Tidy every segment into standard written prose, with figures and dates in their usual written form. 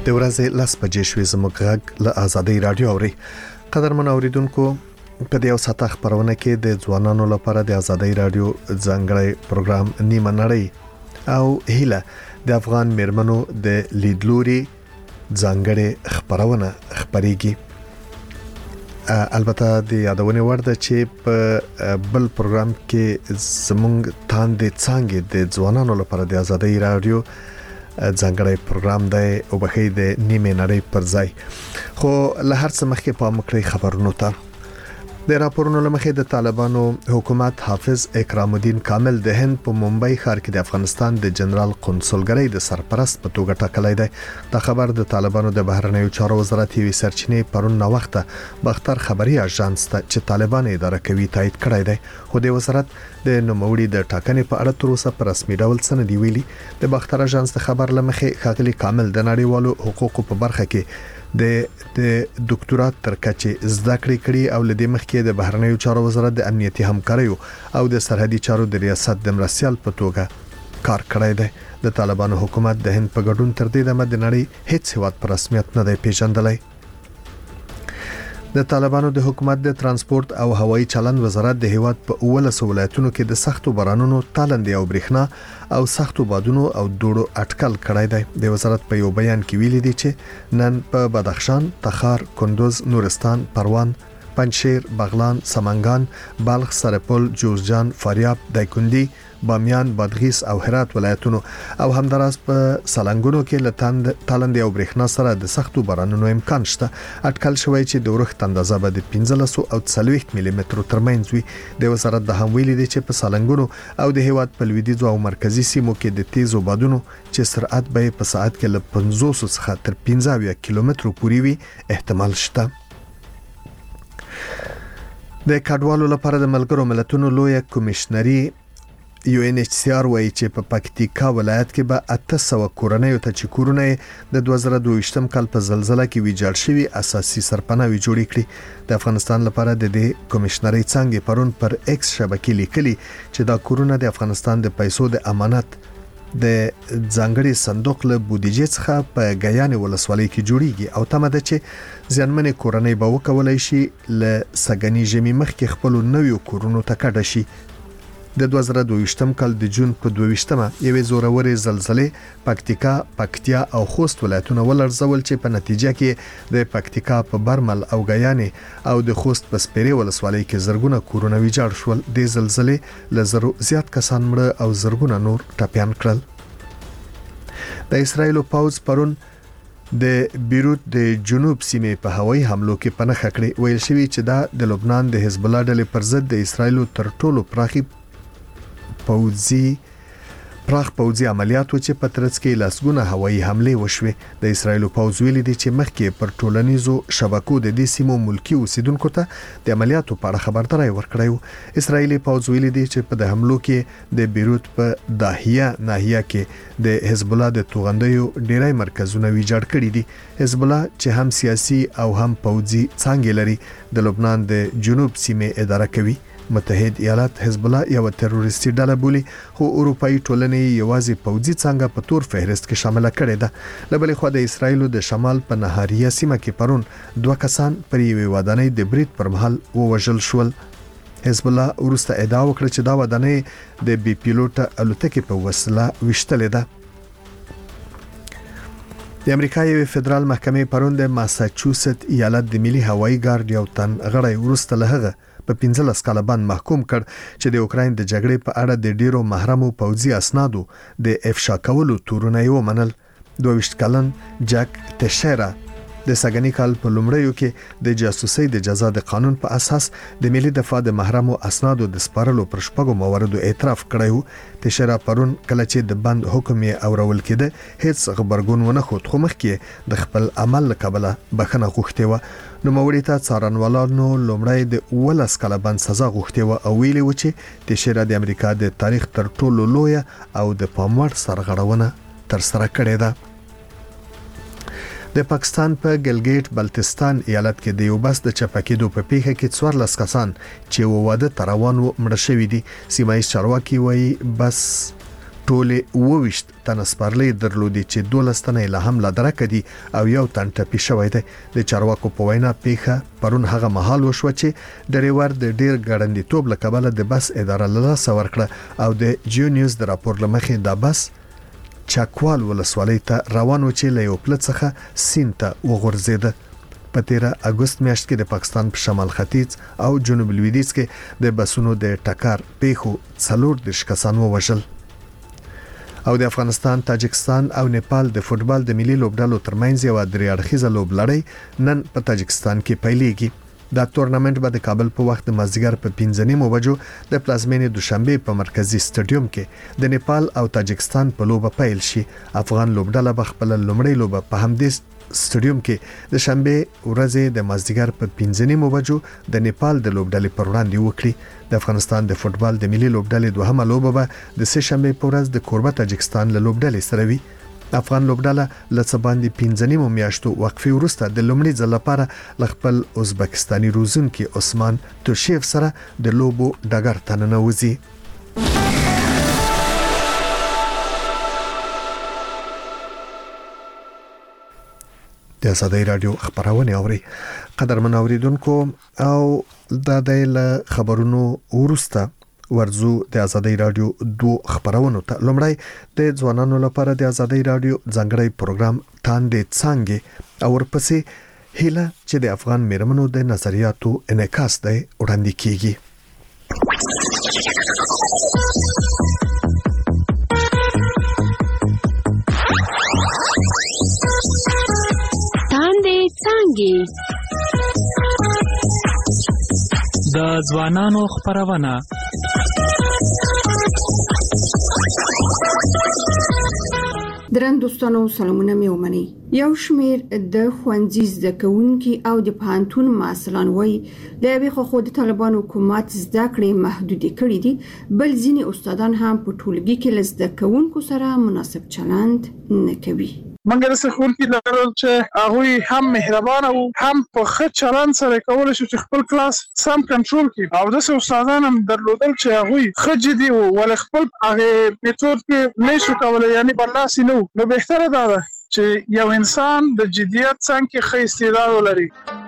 د ورځې لاس بجې شوې زموږ غږ له آزادۍ رادیو اوري. قدرمن اوریدونکو، په دې ساته خبرونه کې د ځوانانو لپاره د آزادۍ رادیو ځانګړی پروګرام نیمه نړۍ او هیله د افغان میرمنو د لیدلوري ځانګړی خبرونه خبريږي. البته د یادونه ورده چې په بل پروګرام کې زموږ تاندې څنګه د ځوانانو لپاره د آزادۍ رادیو ځانګړی پروګرام دی او بخې د نیمه نړۍ پر ځای خو له هر څه مخکې په مکرې خبرونو ته د راپورونو لمخې د طالبانو حکومت حافظ اکرام الدین کامل د هند په ممبئی ښار کې د افغانستان د جنرال قونسلګرۍ د سرپرست په توګه ټاکلی دی. دا خبر د طالبانو د بهرنیو چارو وزارت یوې سرچینې پرون نو وخت بختر خبري اژانس ته چې طالبان اداره کوي تایید کړی دی. خو د وزارت د نوموړي د ټاکنې په اړه تر اوسه په رسمي ډول څه نه دی ویلي. د بختر اژانس د خبر لمخې ښاغلي کامل د نړیوالو حقوقو په برخه کې د ډاکټرات تر کچې زده کړې او لدې مخکې د بهرنیو چارو وزارت د امنیتي همکاریو او د سرحدي چارو د ریاست د مرستيال په توګه کار کړی دی. د طالبانو حکومت د هند په ګډون تر دې دمه د نړۍ هیڅ هیواد په رسمیت نه دی پیژندلی. د طالبانو د حکومت د ترانسپورت او هوایي چلند وزارت د هیواد په 19 ولایتونو کې د سختو بارانونو تالندې او برېښنا او سختو بادونو او دوړو اټکل کړی دی. د وزارت په یو بیان کې ویلي دی چې نن په بدخشان، تخار، کندوز، نورستان، پروان، پنجشیر، بغلان، سمنګان، بلخ، سرپل، جوزجان، فاریاب، دایکندي، بامیان، بادغیس او هرات ولایتونو او همداراز په سالنګونو کې لتاند تالند او برېښنا سره د سختو بارانونو امکان شته. اټکل شوی چې د ورښت اندازه به د 15 او 40 ملي مترو ترمنځ وي. د وزارت د هم ویلي دی چې په سالنګونو او د هیواد په لویدیځ او مرکزی سیمو کې د تیزو بادونو چې سرعت به په ساعت کې له 50 څخه تر 15 کیلومترو پورې وي احتمال شته. د کډوالو لپاره د ملګرو ملتونو لوی کمشنري UNHCR وایي چې په پکتیکا ولایت کې به 800 کورنۍ ته چې کورونه د 2022م کال په زلزلہ کې ویجاړ شوي اساسي سرپناوي جوړ کړي. د افغانستان لپاره د دې کمشنري څنګه پرون پر ایکس شبکې لیکلي چې دا کورونه د افغانستان د پیسو د امانت د ځانګړي صندوق له بودیجې څخه په غیان ولسوالۍ کې جوړیږي او تمه ده چې ځانمنې کورنۍ به وکولای شي له سګنی ژمي مخکې خپل نویو کورونو ته کډه شي. د 2022م کال د جون په 22مه یوې زورورې زلزلې پکتیا او خوست ولایتونه ولړزول چې په نتیجه کې د پکتیکا په برمل او غیانې او د خوست په سپیرې ولسوالۍ کې زرګونه کورونه ویجاړ شول. د زلزلې لزرو زیات کسان مړه او زرګونه نور ټپيان کړل. د اسرایل پوځ پرون د بیروت د جنوب سیمې په هوایي حملو کې پناه کړې. ویل شوی چې دا د لبنان د حزب الله ډلې پر ضد د اسرایل تر ټولو پراخ پوځي عملیات و چې په ترڅ کې لاسګونه هوایي حمله وشوه. د اسرایل پوځ ویلي دی چې مخکې پر ټولنیزو شبکو د دې سیمو ملکی اوسیدونکو ته د عملیاتو په اړه خبرداري ورکړی و. اسرایلی پوځ ویلي دی چې په د حملو کې د بیروت په داهیه ناحیه کې د حزب الله د توغندیو ډیری مرکزونه ویجاړ کړي دي. حزب الله چې هم سیاسي او هم پوځي څنګه لري د لبنان د جنوب سیمې اداره کوي. متحد ایالات حزب الله یو تروریستي ډله بولي خو اروپאי ټولنې یوازې پوځي څنګه په تور فهرست کې شامل کړي ده. لبلې خو د اسرایل د شمال په نهاریه سیمه کې پرون 2 کسان پر یوې ودانۍ د برید پر مهال ووژل شول. حزب الله ورسته ادعا وکړه چې دا ودانۍ د بي پیلوټ الوتکې په وسیله وشتلې ده. د امریکا یو فدرال محکمې پرون د ماساچوست ایالت د ملي هوایي ګارد یو تن غړی ورسته لهغه په 15 کال باندې محکوم کړ چې د اوکراین د جګړې په اړه د ډیرو محرمو پوځي اسنادو د افشا کولو تورونه یې ومنل. 22 کلن جک تشیرا د سګنی کال په لومړیو کې د جاسوسۍ د جزا د قانون په اساس د ملي دفاع د محرمو اسنادو د سپارلو پر شپږو مواردو اعتراف کړی و. تشیرا پرون کله چې د بند حکم یې اورول کېده هیڅ خبرګون ونه خود خو مخکې د خپل عمل قبله بخنه غوښته و. نو موري ته څارنوالانو لومړی د 19 کال باندې سزا غوښته و او ویلي و چې تشیرا د امریکا د تاریخ تر ټولو لوی او د پاموړ سرغړونه تر سره کړې ده. د پاکستان په ګلګیټ بلتستان ایالت کې د یو بس د چپکېدو په پیښه کې 14 کسان چې واده تروان و مړ شوی دي. سیمایي چارواکي وایي بس ټوله 22 تن سپارلې درلودي چې 12 تن له حمله درک دي او یو تن ټپي شوی دی. د چارواکو په وینا پیښه پرون هغه مهال وشو چې ډریور د ډیر ګړندیتوب له کبله د بس اداره له لاسه ورکړه او د جیو نیوز د راپور لمخې د بس چاکوال ولسوالۍ ته روان و چې له یو پل څخه سیند ته وغورځیده. په 13 اگست میاشت کې د پاکستان په شمال ختیځ او جنوب لویدیځ کې د بسونو د ټکر پیښو 40 کسان ووژل. او د افغانستان، تاجکستان او نیپال د فوتبال د ملي لوبډلو ترمنځ یو درې اړخیزه لوبلړۍ نن په تاجکستان کې پیلېږي. دا تورنمنت به د کابل په وخت د مازدیګر په 15 بجو د پلازمینې دوشنبه په مرکزی سټډیوم کې د نیپال او تاجکستان په لوبه پیل شي. افغان لوبډله به خپل لومړی لوبه په همدې سټډیوم کې د شنبه ورځې د مازدیګر په 15 بجو د نیپال د لوبډلې پر وړاندې وکړي. د افغانستان د فوتبال د ملي لوبډلې دوهمه لوبه به د سه شنبه په ورځ د کوربه تاجکستان له لوبډلې سره وي. افغان لوبډله لڅ باندې 15 میاشتو وقفه وروسته د لومړي ځل لپاره ل خپل ازبکستاني روزونکي عثمان توشیف سره د لوبو ډګر ته ننوځي. د آزادۍ رادیو خبرونه اوري. قدرمن اوریدونکو او د خبرونو ورسته ورزو د آزادۍ رادیو 2 خبرونه ته لومړی د ځوانانو لپاره د آزادۍ رادیو ځانګړی پروګرام تاندې څنګه او ورپسې هله چې د افغان میرمنو د نظریاتو انعکاس دی وړاندې کیږي. د ځوانانو خبرونه. درن دوستانو سلامونه مې ومني. یو شمیر د ښوونځي زده کوونکي او د پوهنتون محصلان وایي د یوې خو د طالبان حکومت زده کړې محدود کړي دي، بل ځینې استادان هم په ټولګي کې له زده کوونکو سره مناسب چلند نه کوي. منګر څخه خلک لرل چې هغه هم مهربان او هم په ښه چلند سره کول شي چې خپل کلاس سم کنټرول کړي او د استادان هم درلودل چې هغه ښه جدي او ول خپل هغه میتود کې نشو کولای، یعنی برلاسي نو بهتره ده چې یو انسان د جديت څنګه ښه استعداد ولري.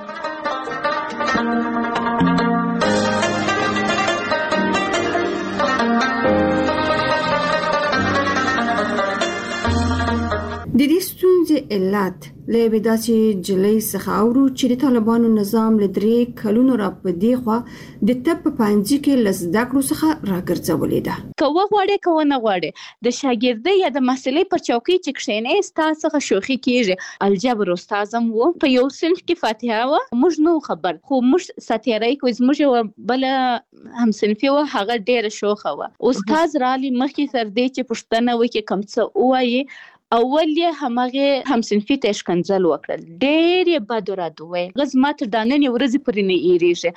د دې ستونزې علت له بداسې جلې څخه اورو چې د طالبانو نظام له 3 کلونو را پدې خو د تپ پانځي کې لزداکړو څخه راګرځولې ده. کوه غواړي کوه نه غواړي د شاګردۍ یا د مسلې پر چوکۍ چې کښینې ستاسو څخه شوخي کیږي. الجبر استادم وو په یو صنف کې فاتحه و، موږ نو خبر خو موږ ساتيرای کوز موږ بل هم صنفي و، هغه ډېر شوخه و. استاد رالي مخکې تر دې چې پښتنه وکي کم څه وایي. اول یې همغه همصنفي ته شکنځل وکړل، ډېر یې بد ورته وای. غزمات داننې ورځې پرې نه ایریږي.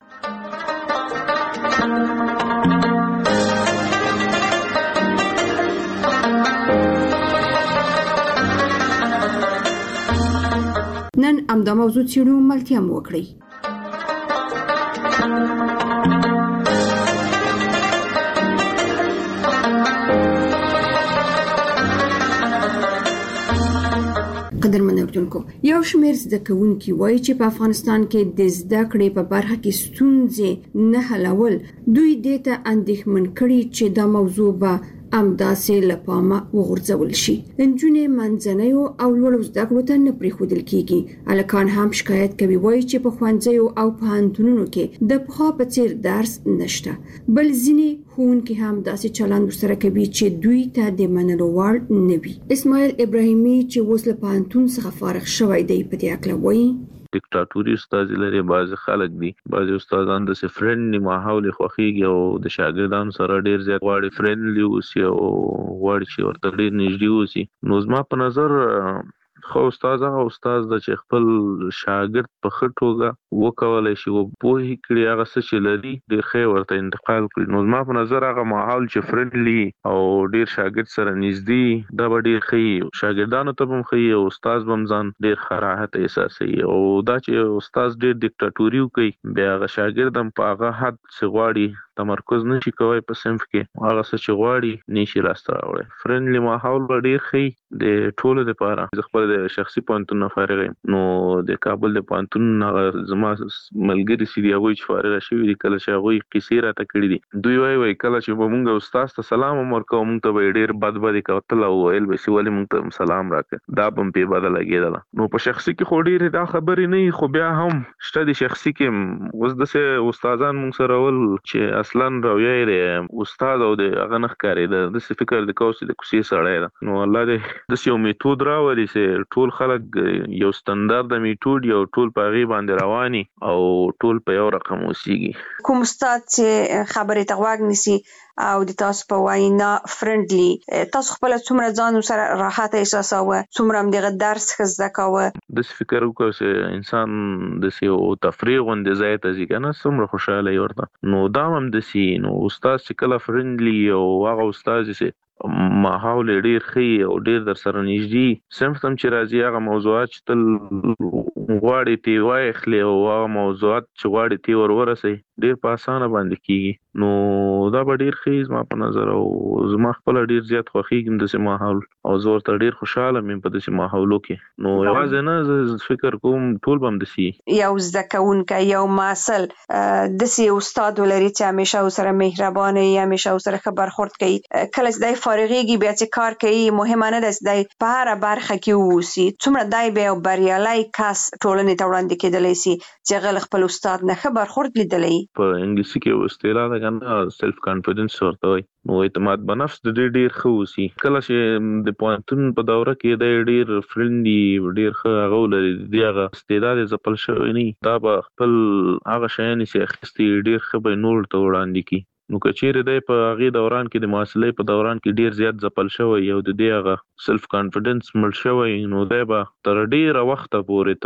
نن امدا موضوع چیرو ملتیا وکړي. قدرمن اوریدونکو، یو شمیر زده کوونکي وایي چې په افغانستان کې د زده کړې په برخه کې ستونزې نه حلول دوی دې ته اندېښمن کړي چې دا موضوع به امداسې لپامه وغورځول شي. انجونې منځنیو او لوړو زده کړو ته نه پرېښودل کیږي. الکان هم شکایت کوي، وایي چې په ښوونځیو او پوهنتونونو کې د پخوا په څیر درس نشته، بل ځینې ښوونکي هم داسې چلند ورسره کوي چې دوی ته د منلو وړ نه وي. اسماعیل ابراهیمي چې اوس له پوهنتون څخه فارغ شوی دی په دې اړه وایي ډیکټاتوري استاد لري، بعض خلک دي، بعض استادان د فرندلی ماحول خوخيږي او د شاګردانو سره ډیر زیات غواړي فرندلی اوسي او غواړي چې ورته ډیر نږدې اوسي. نو زما په نظر خو استاد د چې خپل شاګرد په خټوګه وکولای شي او په هیڅ کړي هغه څه چې لري ډیر ښه ورته انتقال کړي. نو زما په نظر هغه ماحول چې فرندلی او ډیر شاګرد سره نږدې دا به ډیر ښه شاګردانو ته هم ښه او استاد هم ځان ډیر خراحت احساسوي. او دا چې استاد ډیر ډیکټاتوري کوي بیا هغه شاګرد هم په هغه حد څه غواړي تمرکز نشي کوي په صنف کې هغه څه چې غواړي نشي راسته راوړي. فرندلي ماحول ډیر ښه د ټولو لپاره. زه خپل د شخصي پوهنتون نه فارغ یم، نو د کابل د پوهنتون زما ملګري چې دي هغوی چې فارغ شوي دي کله چې هغوی قصې راته کړي دي دوی وایي کله چې به مونږ استاد ته سلام هم ورکوو مونږ ته به یې ډېر بدې کتل او ویل به چې ولې مونږ ته سلام راکړه، دا به هم پې بده لګېدله. نو په شخصي کې خو ډېرې دا خبرې نه وي، خو بیا هم شته د شخصي کې اوس داسې استادان مونږ سره ول چې اصلا رویه یې استاد او د هغه نه ښکارېده، داسې فکر د کوو چې د کوڅې سړی ده. نو الله دې داسې یو میتود راولي چې ټول خلک یو ستندرد میتود یو ټول په هغې باندې رواني او ټول په یو رقم اوسېږي. کوم استاد چې خبرې ته غوږ نیسي او د تاسو په وینا فرندلي، تاسو خپل څومره ځان سره راحت احساساوه، څومره هم دغه درس ښه زده کاوه؟ داسې فکر وکړو چې انسان داسې یو تفریح غوندې ځای ته ځي که نه څومره خوشحاله وي ورته. نو دا هم داسې نو استاد چې کله فرندلي او هغه استاد چې ماحول ډیر ښه او ډیر در سره نږدې صنف ته چې راځي هغه موضوعات چې تل غواړي تی واخلي او هغه موضوعات چې غواړي تی ورسوي ډیر په اسانه باندې کیږي. نو دا به ډیر ښه زما په نظر او زما خپله ډیر زیات خوښېږم داسې ماحول او زه ورته ډیر خوشحاله یم په داسې ماحولو کې. نو یوازې نه زه فکر کوم ټول به هم داسې یو زده کوونکی یو محصل داسې استاد ولري چې همیشه ورسره مهربانه وي، همیشه ورسره ښه برخورد کوي، کله چې دی فارغېږي بیا چې کار کوي مهمه نه ده چې دی په هره برخه کې واوسي، څومره دی بیا یو بریالی کس ټولنې ته وړاندې کېدلی سي چې هغه له خپل استاد نه ښه برخورد لیدلی. په انګلیسي کې یو اصطلاح ده که نه سیلف کانفیډنس ورته وایي، نو اعتماد په نفس د دې ډېر ښه اوسي. کله چې د پوهنتون په دوره کې دی ډېر فرندلي ډېر ښه هغه ولري د دې هغه استعداد یې ځپل شوی نه وي، دا به خپل هغه شیان چې اخیستي ډېر ښه به یې نورو ته وړاندې کړي. نو که چیرې دی په هغې دوران کې د محصلۍ په دوران کې ډېر زیات ځپل شوی او د دې هغه سیلف کانفیډنس مړ شوی، نو دی به تر ډېره وخته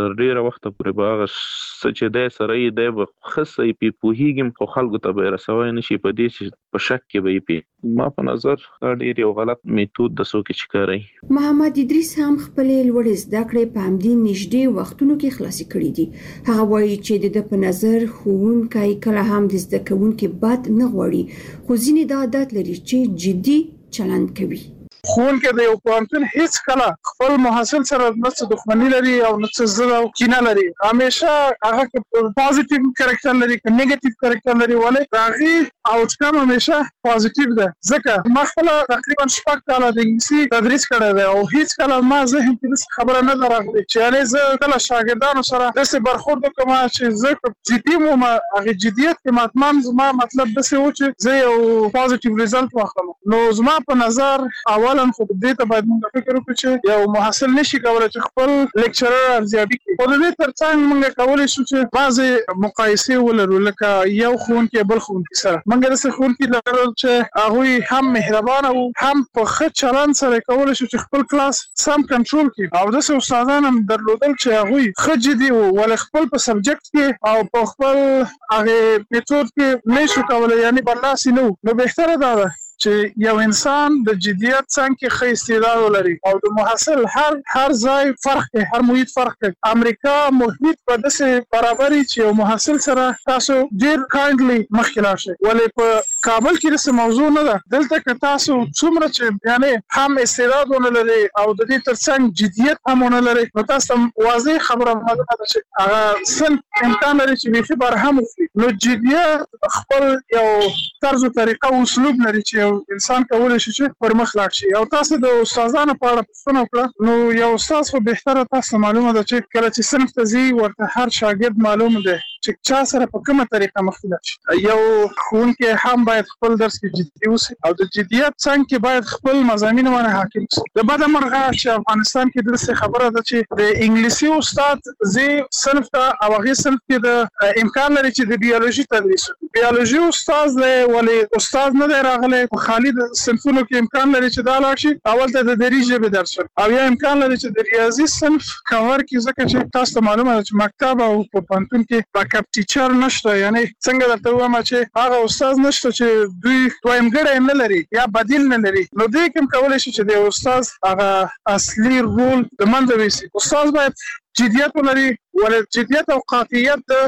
پورې به هغه څه چې دی سره یې دی به ښه څه یې پې پوهېږي خو خلکو ته به یې رسوی نه شي په دې چې په شک کې به یې پې. ما په نظر دا ډېر یو غلط میتود د څوک چې کاروي. محمد ادریس هم خپلې لوړې زده کړې په همدې نږدې وختونو کې خلاصې کړې دي. هغه وایي چې د ده په نظر ښوونکی کله هم د زده کوونکي بد نه غواړي، خو ځینې دا عادت لري چې جدي چلند کوي. ښوونکی د یو پوهنتون هیڅ کله خپل محصل سره نه څه دښمني لري او نه څه ضد او کینه لري، همیشه هغه که پازیټیو کرکټر لري که نیګیټیو کرکټر لري، ولې د هغې آوټکم همیشه پازیټیو ده. ځکه ما خپله تقریبا 6 کاله د انګلیسي تدریس کړی دی او هیڅ کله ما ذهن کې داسې خبره نه ده راغلې چې یعنې زه کله شاګردانو سره داسې برخورد وکړم چې زه جدي وم، هغې جدیت کې مطمئن زما مطلب داسې و چې زه یو پازیټیو ریزلټ واخلم. نو زما په نظر اولا خو دې ته باید موږ فکر وکړو چې یو محصل نشي کولی چې خپل لیکچرر ارزیابي کړي، خو د دې تر څنګ موږ کولی شو چې بعضې مقایسې ولرو، لکه یو ښوونکی بل ښوونکي سره. موږ داسې ښوونکي لرل چې هغوی هم مهربانه وو، هم په ښه چلند سره کولی شو چې خپل کلاس سم کنټرول کړي، او داسې استادان هم درلودل چې هغوی ښه جدي وو، ولې خپل په سبجیکټ کې او په خپل هغې میتود کې نه شو کولی، یعنې برلاسي نه وو. نو بهتره دا ده چې یو انسان د جدیت څنګ کې ښه استعداد ولري او د محصل هر ځای فرق کوي، هر محیط فرق کوي. امریکا محیط په داسې برابري چې یو محصل سره تاسو ډېر کایندلی مخکې لاړ شئ، ولې په کابل کې داسې موضوع نه ده. دلته که تاسو څومره چې یعنې هم استعداد ونه لري او د دې تر څنګ جدیت هم ونه لري، نو تاسو ته واضح خبره معلومه ده چې هغه صنف امکان لري چې بیخي برهم وکړي. نو جدیت خپل یو طرز و طریقه او اسلوب لري چې انسان کولی شي چې پر مخ لاړ شي. او تاسو د استادانو په اړه پوښتنه وکړه، نو یو استاد خو بهتره تاسو معلومه ده چې کله چې صنف ته ځي ورته هر شاګرد معلوم ده چې چا سره په کومه طریقه مخکې لاړ شي. یو ښوونکی هم باید خپل درس کې جدي اوسي او د جدیت څنګ کې باید خپل مضامین باندې حاکم اوسي. د بده مرغه چې افغانستان کې داسې خبره ده چې د انګلیسي استاد ځي صنف ته او هغې صنف کې د امکان لري چې د بیولوژي تدریس وکړي. بیولوژي استاد دی ولې استاد نه دی راغلی، خالي د صنفونو کې امکان لري چې دا لاړ شي اول ته د دري ژبې درس ورکړي، او یا امکان لري چې د ریاضي صنف کور کړي، ځکه چې تاسو ته معلومه ده چې مکتب او په پوهنتون کې بیک اپ ټیچر نشته. یعنې څنګه درته ووایم چې هغه استاد نشته چې دوی دویمګړی نه لري یا بدیل نه لري. نو دوی کوم کولی شي چې د استاد هغه اصلي رول د منځه ویسي. استاد باید جدیت ولري، ولې جدیت او قاطعیت د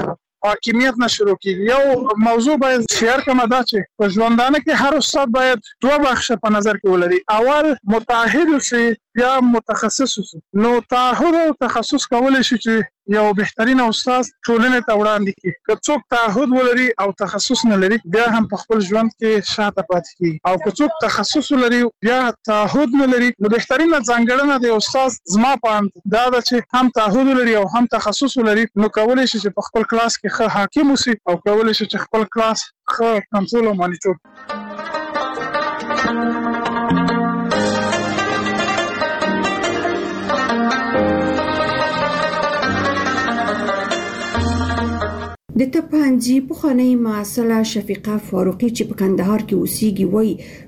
حاکمیت نه شروع کیږي. یو موضوع باید شیر کوم دا چې په ژوندانه کې هر استاد باید دوه بخشه په نظر کې ولري. اول متعهد اوسي یا متخصص اوسي. نو تعهد او تخصص کولای شي چې یو بهترین استاد ټولنې ته وړاندې کړي. که څوک تعهد ولري او تخصص نه لري بیا هم په خپل ژوند کې شاته پاتې کیږي، او که څوک تخصص ولري بیا تعهد نه لري نو بهترینه ځانګړنه د استاد زما په اند دا ده چې هم تعهد ولري او هم تخصص ولري. نو کولای شي چې په خپل کلاس کې ښه حاکم اوسي او کولای شي چې خپل کلاس ښه کنټرول او مانیټور. د تپانځي پخوانی معاصله شفیقه فاروقي چې په کندهار کې اوسېږي وایي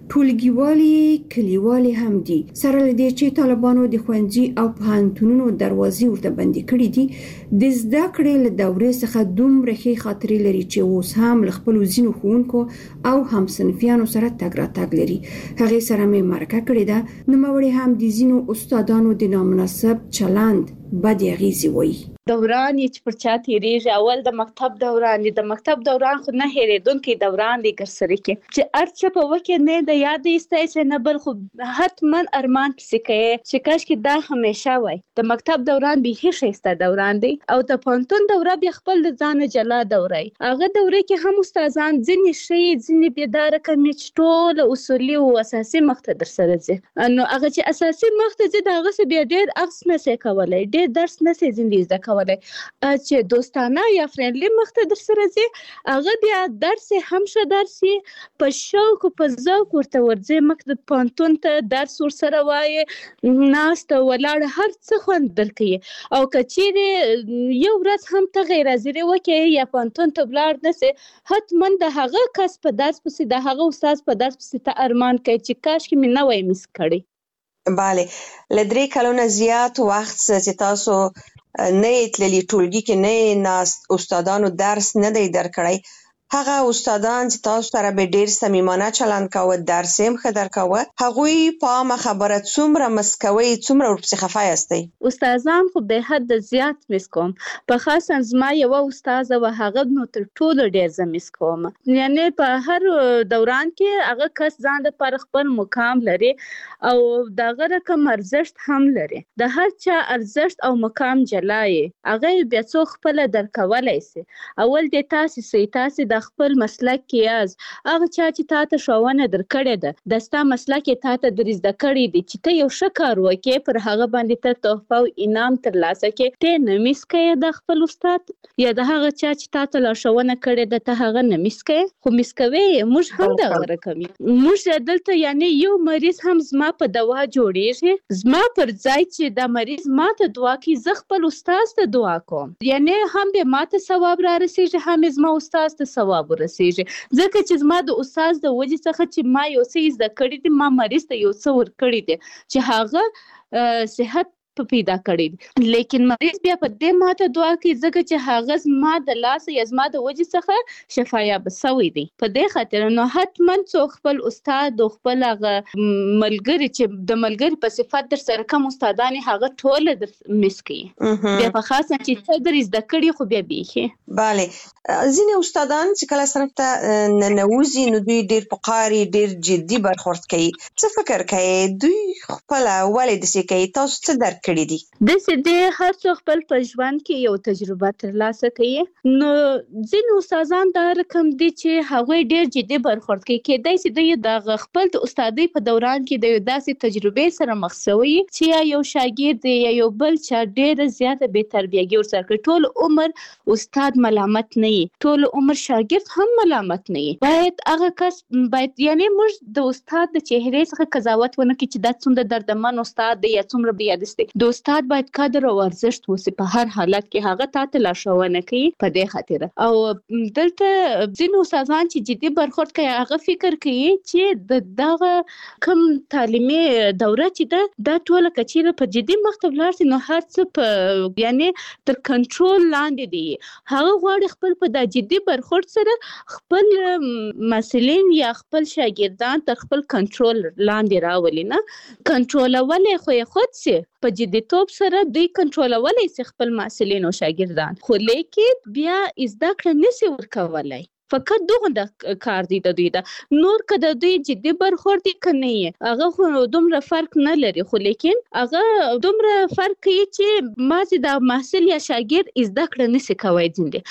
ټولګیوالي کلیوالي هم دي، سره لدې چې طالبانو د ښوونځي او پوهنتونونو دروازې ورته بندي کړې دي. د زده کړې له دورې څخه دومره ښې خاطرې لري چې اوس هم له خپلو ځینو ښوونکو او همصنفیانو سره تګ راتګ لري. هغې سره مې مرکه کړې ده. نوموړې هم د ځینو استادانو د نامناسب چلند بدې اغېزې وایي. دوران چې پر چا تیریږي، اول د مکتب دوران دی. د مکتب دوران خو نه هېرېدونکی دوران دی ګرسره کې چې ارچه په وکه نه د یاد ایستای نه بل خو حتما ارمان پسې کوي چې کاشکې دا همیشه وای. د مکتب دوران به هیڅ ښایسته دوران دی او د پوهنتون دوره به خپل د ځان جلا دوره هغه دوره کې هم استادان ځینې شي ځینې بېداره کمې چې ټول اصولي او اساسي مخته در سره ځي. نو هغه چې اساسي مخته ځي د هغه څه بیا ډېر عکس نه سي کولای، ډېر درس نه سي زندګي زده کولای. چې دوستانه یا فرندلي مخته در سره ځي هغه بیا درس هم شه درس په شوق په ذوق ورته ورځي. مکتب پوهنتون ته درس ورسره وایي، ناسته ولاړه هر څه خوند درکوي. او که چیرې یو ورځ هم ته غیر حاضري وکړې یا پوهنتون ته ولاړ نه سې، حتما د هغه کس په درس پسې د هغه استاد په درس پسې ته ارمان کوي چې کاشکې مې نه وای مس کړی. بله، له 3 کلونو زیات وخت چې تاسو نه تللی ټولګي کې نه ناست، استادانو درس نه دی درکړی، هغه استادان چې تاسو سره به ډیر صمیمانه چلند کاوه، درس هم ښه درکاوه، هغوی په عامه خبره څومره مسکوي، څومره ورپسې خفه یاستئ؟ استادان خو به حد زیات مس کوم. په خاصه زما یوه استاده وه، هغه نو تر ټولو ډیر زه مس کوم. یعنې په هر دوران کې هغه کس ځان دپاره خپل مقام لري او د هغه رقم ارزښت هم لري. د هر چا ارزښت او مقام جلا یې، هغه بیا څوک خپله درکولی سي. اول دې تاسې سئ، تاسې د خپل مسلک کې یاست. هغه چا چې تا ته ښوونه درکړې ده، د ستا مسلک یې تا ته در زده کړی دی چې ته یو ښه کار وکړې، پر هغه باندې ته تحفه او انعام ترلاسه کړې، ته نه مس کوې د خپل استاد یا د هغه چا چې تا ته لارښوونه کړې ده ته هغه نه مس کوې، خو مس کوې. موږ هم دغه رقم یو. موږ دلته یعنې یو مریض هم زما په دوا جوړیږي، زما پر ځای چې دا مریض ما ته دعا کوي زه خپل استاد ته دعا کوم. یعنې هم به ما ته ثواب را رسیږي، هم زما استاد ته ثواب ورسیږي. ځکه چې زما د استاد د وجې څخه چې ما یو څه زده کړي دي، ما مریض ته یو څه ورکړي دي چې هغه صحت په پیدا کړی دي. لیکن مریض بیا په دې ماته دعا کوي ځکه چې هغه زما د لاس یا زما د وجې څخه شفایاب سوی دی. په دې خاطر نو حتما څوک خپل استاد او خپل هغه ملګري چې د ملګري په صفت در سره کوم استادان هغه ټول مس کوي. بیا په خاصه چې څه در زده کړي خو بیا بیخي. بله، ځینې استادان چې کله صنف ته ننوځي نو دوی ډېر په قاري ډېر جدي برخورد کوي. څه فکر کوي دوی خپله ولې داسې کوي؟ تاسو څه درک کړي دي؟ داسې دی هر څوک خپل په ژوند کې یو تجربه ترلاسه کوي. نو ځینې استادان دا رقم دي چې هغوی ډېر جدي برخورد کوي. کیدای شي دوی د خپل د استادۍ په دوران کې د یو داسې تجربې سره مخ شوي چې یا یو شاګرد یا یو بل چا ډېره زیاته بې تربیهګي ورسره کړي. ټول عمر استاد ملامت نه وي، ټول عمر شاګرد هم ملامت نه وي. باید هغه کس یعنې موږ د استاد د چهرې څخه قضاوت ونه کړي چې دا څومره دردمن استاد دی یا څومره بېادست دی. د استاد باید قدر او ارزښت وسي په هر حالت کې. هغه تا ته لارښوونه کوي په دې خاطر. او دلته ځینې استادان چې جدي برخورد کوي هغه فکر کوي چې د دغه کوم تعلیمي دوره چې ده دا ټوله که چیرې په جدي مخته ولاړ سي نو هر څه په یعنې تر کنټرول لاندې دي. هغه غواړي خپل په دا جدي برخورد سره خپل مسلین یا خپل شاګردان تر خپل کنټرول لاندې راولي. نه کنټرولول یې خو یې خود سي په جديتوب سره دوی کنټرولولای شي خپل محصلین او شاګردان، خو لیکن بیا زده کړه نشي ورکولای. فقط دغه د کار دی د دوی دا نور که د دوی جدي برخورد کنه هغه خو دومره فرق نه لري، خو لیکن هغه دومره فرق کوي چې مازې د محصل یا شاګرد زده کړه نشي کوي،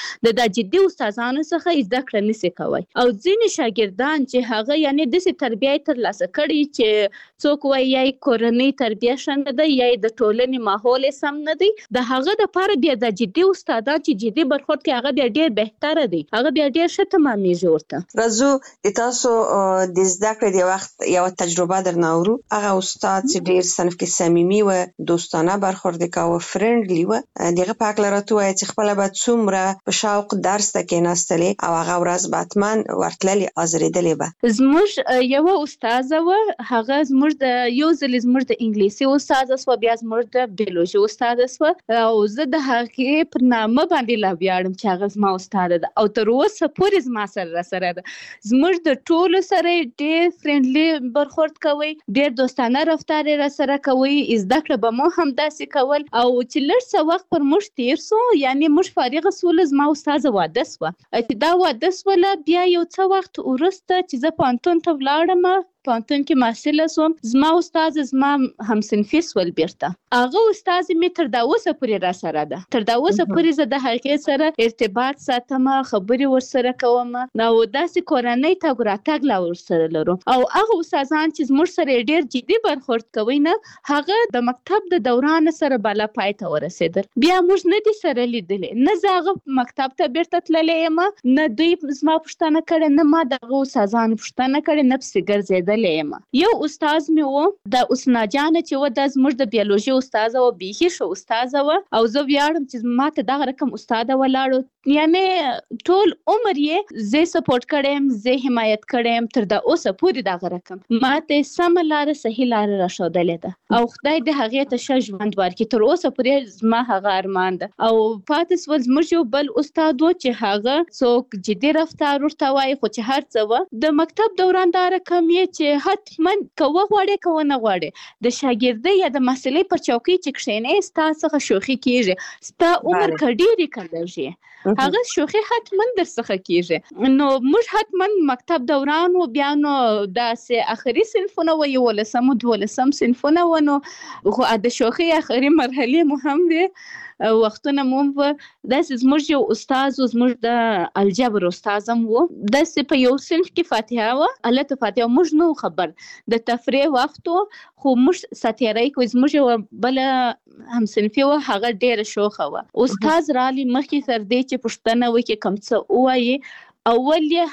د جدي استادانو څخه زده کړه نشي کوي. او ځینې شاګردان چې هغه یعنی داسې تربیه ترلاسه کړي چې څوک وایي یا کورنۍ تربیه ښه نه ده یا د ټولنې ماحول سم نه دی، د هغه دپاره بیا د جدي استادان چې جدي برخورد کوي هغه بیا ډېر بهتره دی، هغه بیا ډېر تمامېږي ورته. راځو د تاسو د زده کړې د وخت یو تجربه درنه اورو. هغه استاد چې ډېر صنف کې صمیمي و، دوستانه برخورد کاوه، فرندلی و، دغه په هکله راته ووایه چې خپله به څومره په شوق درس ته کېناستلې او هغه ورځ به حتما ورتللې حاضرېدلې به. زموږ یوه استاذه وه، هغه زموږ د یو ځل زموږ د انګلیسي استاذه سوه، بیا زموږ د بیولوژي استاذه سوه، او زه د هغې پر نامه باندې لا ویاړم چې هغه زما استاده ده او تر اوسه پورې زما سره ده. زموږ د ټولو سره ډېر فرندلی برخورد کوي، ډېر دوستانه رفتار را سره کوي، زده کړه به مو همداسې کول. او چې لږ څه وخت پر موږ تیر سو، یعنی موږ فارغه سوله، زما استاذه واده سوه، چې دا واده سوله بیا یو څه وخت وروسته چې زه پوهنتون ته ولاړم، پوهنتون کې محصله سوم، زما استاد زما همصنفي سول بیرته. هغه استاد مې تر دا اوسه پورې را سره ده، تر دا اوسه پورې زه د هغې سره ارتباط ساتم، خبرې ورسره کوم، او داسې کورنۍ تګ راتګ لا ورسره لرو. او هغه استادان چې زموږ سره ډېر جدي برخورد کوي نه، هغه د مکتب د دوران سره بالا پای ته ورسېدل. بیا موږ نه دي سره لیدلې، نه زه هغه مکتب ته بیرته تللی یم، نه دوی زما پوښتنه کړې، نه ما د هغه استادانو پوښتنه کړې، نه پسې ګرځېدل. یو استاد مې و د حسنا جانه چې و، دا زموږ د بیولوژي استاذه و، بیخي ښه استاذه و، او زه ویاړم چې ما ته دغه رقم استاده ولاړو. یعنی ټول عمر یې زه سپورټ کړم، زه حمایت کړم، تر دا اوسه پورې دغه رقم ما ته سمه لاره صحیح لاره راښودلې ده، او خدای دې هغې ته ښه ژوند ورکړي. تر اوسه پورې زما هغه ارمان ده. او پاتې سول زموږ یو بل استاد و چې هغه څوک جدي رفتار ورته وایي، خو چې هر څه و د مکتب دوران دا رقم یې چې حتما که وغواړې که ونه غواړې د شاګردۍ یا د محصلۍ پر چوکۍ چې کښېنې ستا څخه شوخي کېږي، ستا عمر که ډېرې که لږ یې هغه شوخي حتما در څخه کېږي. نو موږ حتما مکتب دوران و، بیا نو داسې آخري صنفونه و، 11 و 12 صنفونه و، نو خو د شوخي آخري مرحلې مو هم وې، وختونه مو هم و. داسې زموږ یو استاد و، زموږ د الجبر استاذ هم و، داسې په یو صنف کې فاتحه وه، هلته فاتحه موږ نه خبر د تفریح وخت و، خو موږ ساتیرۍ کوو. زموږ یوه بله همصنفي وه، هغه ډېره شوخه وه. استاد رالی مخکې تر دې چې پوښتنه وکړي کوم څه ووایي، اول یې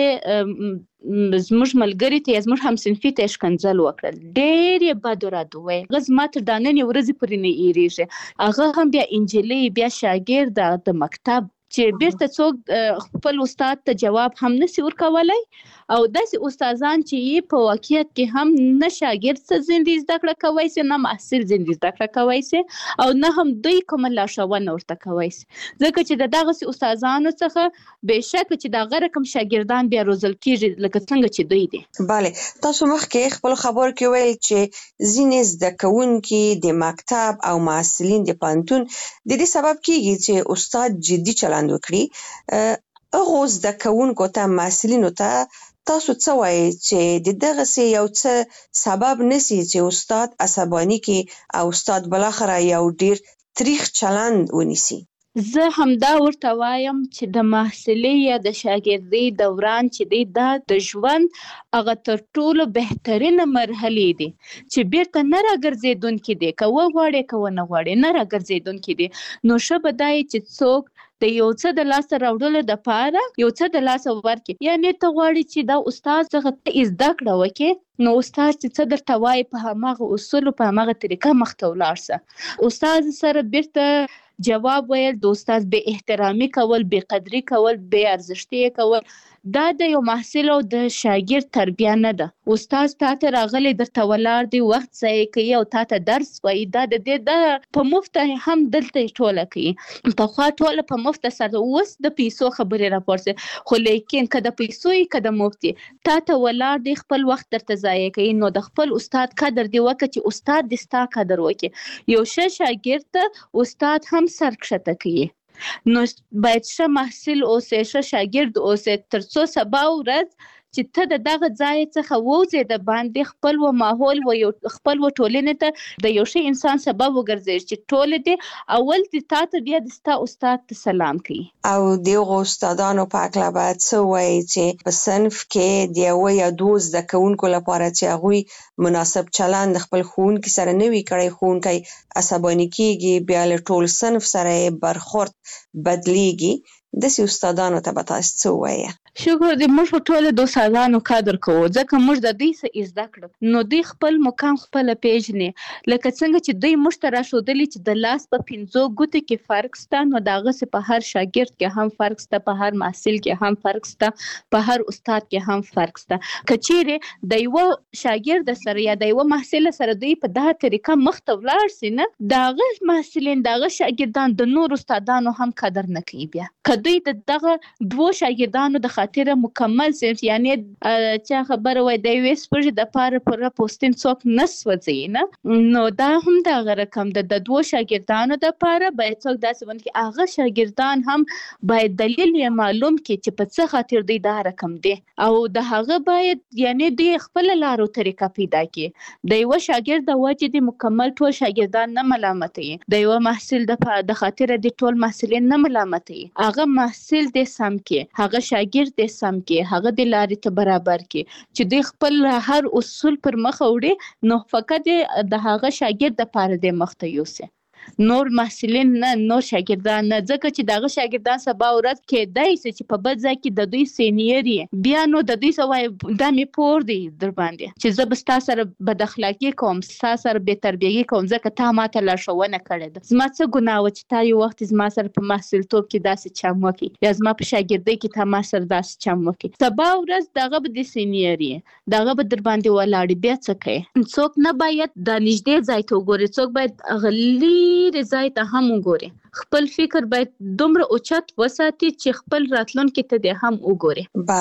همغې زموږ ملګري ته یا زموږ همصنفي ته یې ښکنځل وکړل، ډېر یې بد و رد وویل. هغه زما تر دا ننې ورځې پورې نه هېرېږي. هغه هم بیا انجلۍ، بیا شاګرده د مکتب، چې بیرته څوک خپل استاد ته جواب هم نشي ورکولی. او داسې استادان چې په واقعیت کې هم نه شاګرد څه زندې زده کړه کوی سي، نه محصل زندې زده کړه کوی سي، او نه هم دوی کومه لارښوونه ورته کوی سي، ځکه چې د دغسې استادانو څخه بېشکه چې د هغه رقم شاګردان بیا روزل کېږي لکه څنګه چې دوی دي. بله، تاسو مخکې خپل خبرو کې ویل چې ځینې زده کوونکي د مکتب او محصلین د پوهنتون د دې سبب کېږي چې استاد جدي چلند وکړي. هغو زده کوونکو ته، محصلینو ته تاسو څه وایي چې د دغسې یو څه سبب نشي چې استاد عصباني کړي او استاد بالاخره یو ډېر تریخ چلند ونیسي؟ زه همدا ورته وایم چې د محصلۍ یا د شاګردۍ دوران چې دی دا د ژوند هغه تر ټولو بهترینه مرحلې دي چې بیرته نه راګرځېدونکي دي، که وغواړې که ونه غواړې نه راګرځېدونکي دي. نو ښه به دا چې څوک د یو څه د لاسه راوړلو دپاره یو څه د لاسه ورکړي، یعنې ته غواړې چې دا استاد څخه ته زده کړه وکړې، نو استاد چې څه درته وایي په هماغه اصولو په هماغه طریقه مخته ولاړ شه. استاد سره بیرته جواب ویل، د استاد بې احترامي کول، بې قدري کول، بې ارزښتي کول، دا د یو محصل او د شاګرد تربیه نه ده. استاد تاته راغلی درته ولاړ دی، وخت ضایع کوي او تاته درس وایي. دا د دې په مفت هم دلته ټوله کوي. پخوا ټوله په مفت سره، اوس د پیسو خبرې راپورځي. خو لیکن که د پیسو که د مفت تاته ولاړ دی، خپل وخت درته ضایع کوي، نو د خپل استاد قدر دی وکړه چې استاد دې ستا قدر وکړي. یو ښه شاګرد ته استاد هم سر کښته کوي. نو باید ښه محصل اوسې، ښه شاګرد اوسې، تر څو سبا ورځ چې ته د دغه ځای څخه ووځې د باندې خپل و ماحول و یو خپل و ټولنې ته د یو ښه انسان سبب وګرځې چې ټول دې اول دې تاته بیا د ستا استاد ته سلام کوي. او دغه استادانو په اړه باید څه وایي چې په صنف کې د یو یا دوه زده کوونکو لپاره چې هغوی مناسب چلند خپل ښوونکي سره نه وي کړی، ښوونکی عصباني کېږي، بیا له ټول صنف سره یې برخورد بدلیږي. داسې استادانو ته به تاسو څه وایي؟ شکر دې، موږ ټول د استادانو قدر کوو، ځکه موږ د دوی څه زده کړو، نو دوی خپل مقام خپله پیژني. لکه څنګه چې دوی موږ ته راښودلي چې د لاس په 5 ګوتو کې فرق شته، نو د هغسې په هر شاګرد کې هم فرق شته، په هر محصل کې هم فرق شته، په هر استاد کې هم فرق شته. که چیرې د یوه شاګرد سره یا د یوه محصل سره دوی په دغه طریقه مخ ته ولاړ سي، نه د هغه محصلین د هغه شاګردان د نور استادانو هم قدر نه کوي. بیا که دوی د دغه 2 شاګردانو د خاطره مکمل صنف، یعنی چا خبره وای د یوې سپږې دپاره پوره پوستین څوک نه سوځوي، نه نو دا هم دغه رقم ده. د 2 شاګردانو دپاره باید څوک داسې ونه کړي، هغه شاګردان هم باید دلیل یې معلوم کړي چې په څه خاطر دوی دا رقم دی، او د هغه باید یعنی دوی خپله لار او طریقه پیدا کړي. د یوه شاګرد د وجې د مکمل ټول شاګردان نه ملامتوي، د یوه محصل د خاطره د ټول محصلین نه ملامتوي. هغه محصل دې سم کړي، هغه شاګرد دې سم کړي، هغه د لارې ته برابر کړي چې دوی خپل هر اصول پر مخ وړي، نو فقط د هغه شاګرد دپاره دې مخ ته یوسي، نور محصلین نه، نور شاګردان نه. ځکه چې دغه شاګردان سبا ورځ کېدای شي چې په بل ځای کې د دوی سینیر یې، بیا نو د دوی څه وایي دا مې پور دی در باندې چې زه به ستا سره بد اخلاقي کوم، ستا سره بې تربیه‌ګي کوم، ځکه تا ما ته لارښوونه کړې ده. زما څه ګناه وه چې تا یو وخت زما سره په محصلتوب کې داسې چم وکړي، یا زما په شاګردۍ کې تا ما سره داسې چم وکړي. سبا ورځ دغه به د سینیر یې، دغه به در باندې ولاړ، بیا څه کوي؟ څوک نه باید د نږدې ځای ته وګوري، څوک باید غلی ځای ته هم وګوري. خپل فکر باید دومره اوچت وساتي چې خپل راتلونکي ته دې هم وګوري.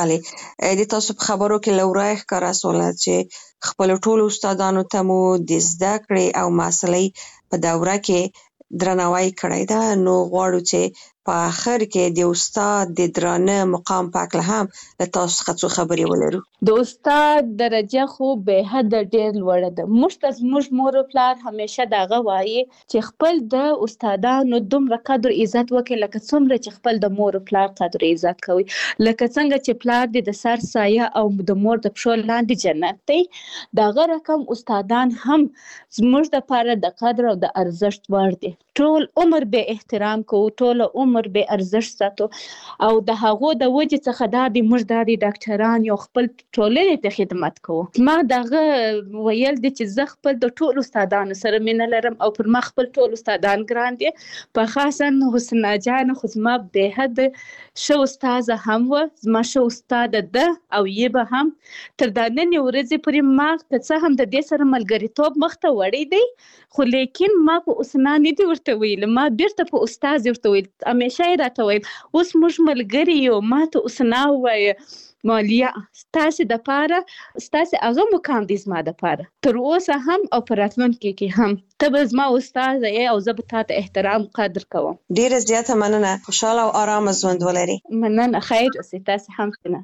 بله، د تاسو په خبرو کې له ورایه ښکاره شوله چې خپلو ټولو استادانو ته مو د زده کړې او محصلۍ په دوره کې درناوی کړی ده. نو غواړو چې په آخر کې د استاد د درانه مقام په هکله هم له تاسو څخه څو خبرې ولرو. د استاد درجه خو به حده ډېر لوړه ده. موږ ته زموږ مور او پلار همیشه دغه وایي چې خپل د استادانو دومره قدر عزت وکړئ لکه څومره چې خپل د مور او پلار قدر عزت کوئ. لکه څنګه چې پلار دې د سر سایه او د مور د پښو لاندې جنت دی، دغه رقم استادان هم زموږ دپاره د قدر او د ارزښت وړ دي. ټول عمر به احترام کوو، ټول عمر به ارزښت ساتو، او د هغو د وجې څخه دا دی موږ دا د ډاکټران یو خپل ټولنې ته خدمت کوو. ما دغه ویل دي چې زه خپل د ټول استادانو سره مینه لرم او پر ما خپل ټول استادان ګران دي. په خاصا حسنا جان خو زما به حد ښه استاده هم وه، زما ښه استاده ده او یې به هم تر دا نننۍ ورځې پورې ما که څه هم د دې سره ملګریتوب مخته وړی دی، خو لیکن ما په حسنا نه دي ورته ویل، ما بیرته په استاد ورته ویل، همیشه یې راته ویل اوس موږ ملګري یو، ما ته حسنا ووایه مالیا ستاسې دپاره ستاسې هغه مقام دی زما دپاره تر اوسه هم او په راتلونکي کې هم. ته به زما استاده یې او زه به تا ته احترام قدر کوم. ډېره زیاته مننه. خوشحاله او ارامه ژوند ولري. مننه. خیر اوسئ. تاسې هم ښه.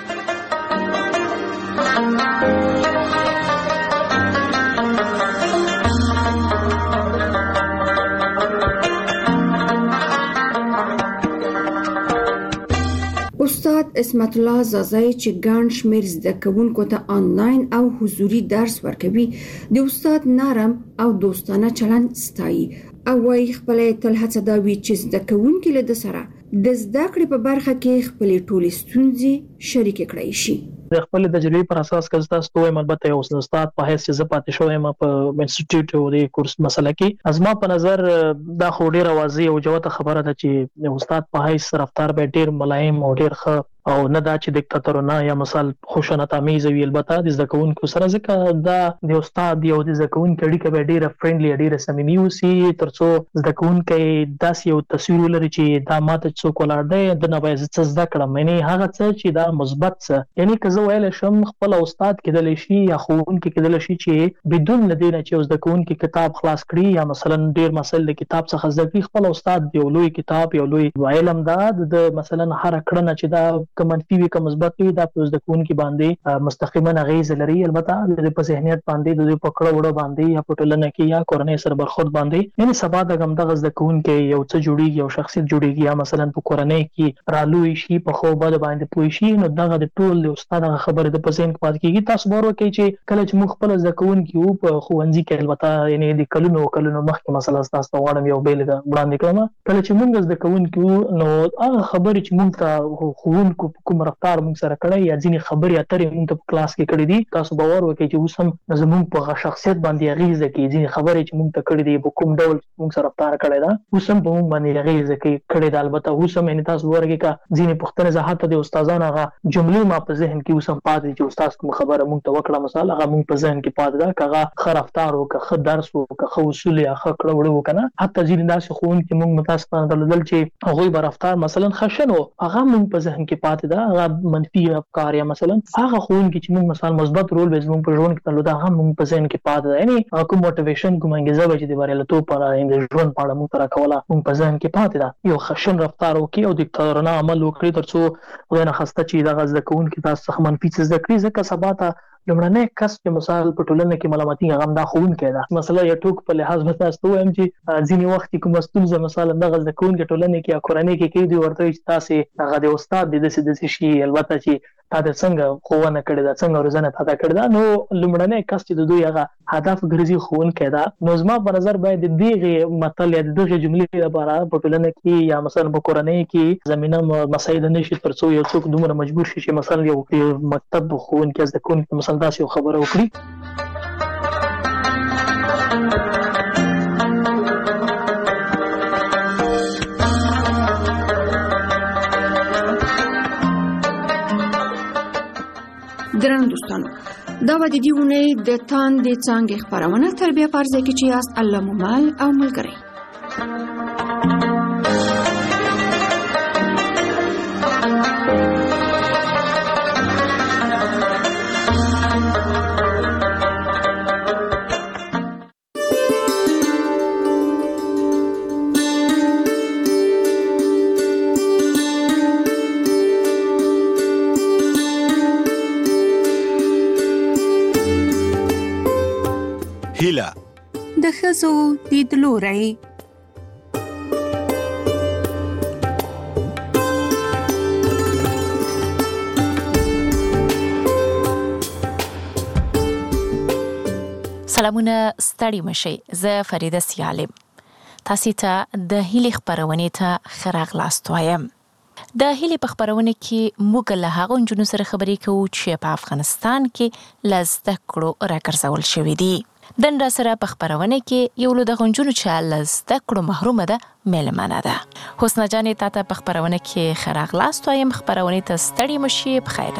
استاد اسمت الله زازای چې ګڼ شمېر زده کوونکو ته آنلاین او حضوري درس ورکوي، د استاد نرم او دوستانه چلند ستایي او وايي خپل تل هڅه دا وي چې زده کوونکي له د سره د زده کړې په برخه کې خپل ټولې ستونزې شریک کړي شي. د خپل تجربې پر اساس که تاسو ته وایم، البته یو استاد په حیث چې زه پاتې شوم په انسټیټیوټ او د کورس مسله کې، زما په نظر دا خو ډېره واضح او جوته خبره ده چې استاد په حیث رفتار به ډېر ملایم او ډېر ښه او نه دا چې دیکتاتورونه یا مثال خوشنط امیز وي. البته د زده کوونکو سره ځکه دا د استاد یو د زده کوونکو اړیکه به ډیره فرندلی ډیره صمیمي اوسي ترڅو زده کوونکي داسې یو تصویر ولري چې دا ماته څوک ولاړ دی د نه باید څه زده کړم، یعنی هغه څه چې دا مثبت څه، یعنی که زه ویلی شم خپل استاد کېدلی شي یا ښوونکی کېدلی شي چې بدون له دې نه چې یو زده کوونکي کتاب خلاص کړي یا مثلا ډیر مسایل د کتاب څخه زده کړي، خپل استاد یو لوی کتاب یو لوی علم دا د مثلا هر کړنه چې دا که منفي وي که مثبت وي دا په زده کوونکي باندې مستقیما اغیزه لري. البته د په ذهنیت باندې د په کړه وړه باندې یا په ټولنه کې یا کورنۍ سره برخورد باندې، یعنی سبا د همدغه زده کوونکي یو څه جوړیږي یو شخصیت جوړیږي یا مثلا په کورنۍ کې رالوی شي په خو بد باندې پوه شي، نو دغه د ټول د استاد هغه خبره د په ذهن کې پاتې کېږي. تاسو باور وکړئ چې کله چې موږ خپل زده کوونکي وو په ښوونځي کې، البته یعنی د کلونو مخکې مثلا تاسو ته غواړم یو بیلګه وړاندې کړم، کله چې موږ زده کوونکي وو نو هغه خبرې چې موږ ته ښوونکو کوم رفتار موږ سره کړی یا ځینې خبرې اترې موږ ته په کلاس کې کړې دي، تاسو باور وکړئ چې اوس هم زموږ په شخصیت باندې اغیزه کوي. ځینې خبرې چې موږ ته کړې دي په کوم ډول موږ سره رفتار کړی ده اوس هم په موږ باندې اغیزه کړې ده. البته اوس هم یعنې تاسو وګورئ که ځینې پوښتنې زه حتی د استادانو هغه جملې ما په ذهن کې اوس هم پاتې چې استاد کوم خبره موږ ته وکړه مثال هغه موږ په ذهن کې پاتې ده، که هغه ښه رفتار و که ښه درس و که ښه اصول یا ښه کړه وړه و که نه. حتی ځینې داسې ښوونکي موږ متاسفانه درلودل چې هغوی به رفتار مثلا ښه ښه نه و، هغه موږ په ذهن کې پاتې ده، هغه منفي افکار یا مثلا هغه ښوونکي چې موږ مثلا مثبت رول به زموږ په ژوند کې درلوده هغه موږ په ذهن کې پاتې ده. یعنې کوم موټیویشن کوم انګیزه به چې د بریالیتوب په اړه د ژوند په اړه موږ ته راکوله موږ په ذهن کې پاتې ده. یو خشن رفتار وکړي او دیکتاتورانه عمل وکړي ترڅو خدای نخواسته چې دغه زده کوونکي تاسو څخه منفي څه زده کړي، ځکه سبا ته لومړنی کس چې مثال په ټولنه کې ملامتي هغه هم دا ښوونکی ده. مثلا یو ټوک په لحاظ به تاسو ته ووایم چې ځینې وخت کې کومه ستونزه مثلا دغه زده کوونکي ټولنې کې یا کورنۍ کې کوي، دوی ورته وایي چې تاسې هغه د استاد د داسې شي البته چې تا د څنګه ښوونه کړې ده څنګه روزنه تا کړې ده، نو لومړنی کس چې د دوی هغه هدف ګرځي ښوونکی ده. نو زما په نظر باید د دغې متل یا د دغې جملې لپاره په ټولنه کې یا مثلا په کورنۍ کې زمینه مساعده نه شي ترڅو یو څوک دومره مجبور شي چې مثلا یو مکتب ښوونکی زده کوونکي مثلا داسې یو خبره وکړي. درنو دوستانو، دا به د دې اونۍ د تاندې څانګې خپرونه تربیه په ارزه کې چې یاست الله مو مل او ملګری. هیله د ښځو لیدلوری. سلامونه، ستړي مشئ. زه فریده سیالم تاسو ته د هیلې خبرونه ته ښه راغلاست وایم. د هیلې په خبرونه کې موږ له هغو نجونو سره خبرې کوو چې په افغانستان کې له زده کړو راګرځول شوي دي. دن را سره په خبرونه کې یو له دغو نجونو چې له زده کړو محرومه ده میلمانه ده. حسنه جانې تا ته په خبرونه کې ښه راغلاست وایم. خبرونه ته ستړي مشئ. بخیر.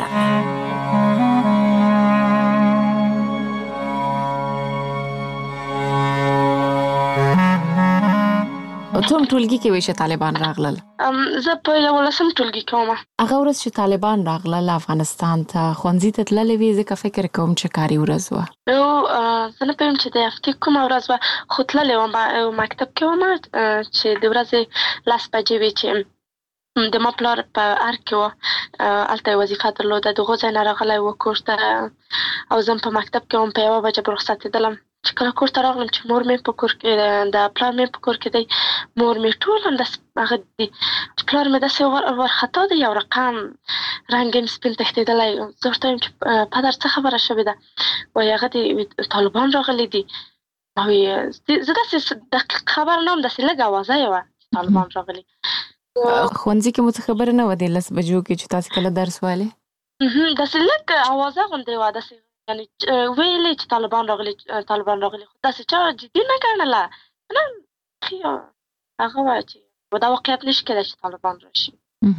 کوم ټولګي کې وای چې طالبان راغلل؟ زه په 11 ټولګي کې وم. هغه ورځ چې طالبان راغلل افغانستان ته ښوونځي ته تللې وې، ځکه فکر کوم چې کاري ورځ وه. زه نه پوهیم چې د هفتې کومه ورځ وه، خو تللې وم مکتب کې وم چې د ورځې 10 بجې وې چې د ما پلار په ارګ کې وه، هلته یې وظیفه درلوده، د هغو ځای نه راغلی و کور ته او زه په مکتب کې وم. په 1 بجه به رخصتېدلم چې کله کور ته راغلم چې مور مې په کور کې د پلار مې په کور کې دی، مور مې ټول همداسې هغه دي چې پلار مې داسې وارخطا دی، یو رقم رنګ یې سپین تښتېدلی. زه ورته وایم چې پدر څه خبره شوې ده؟ وایي هغه د طالبان راغلي دي. وایي زه داسې دقیق خبر نه وم، داسې لږ اوازه یې وه چې طالبان راغلي. ښوونځي کې مو څه خبره نه وه د 10 بجو کې چې تاسې کله درس وایلې؟ داسې لږ اوازه غوندې وه، داسې یعنی ویلې چې طالبان راغلي خو داسې چا جدي نه ګڼله. هغه وایي چې دا واقعیت نشي کېدای چې طالبان راشي.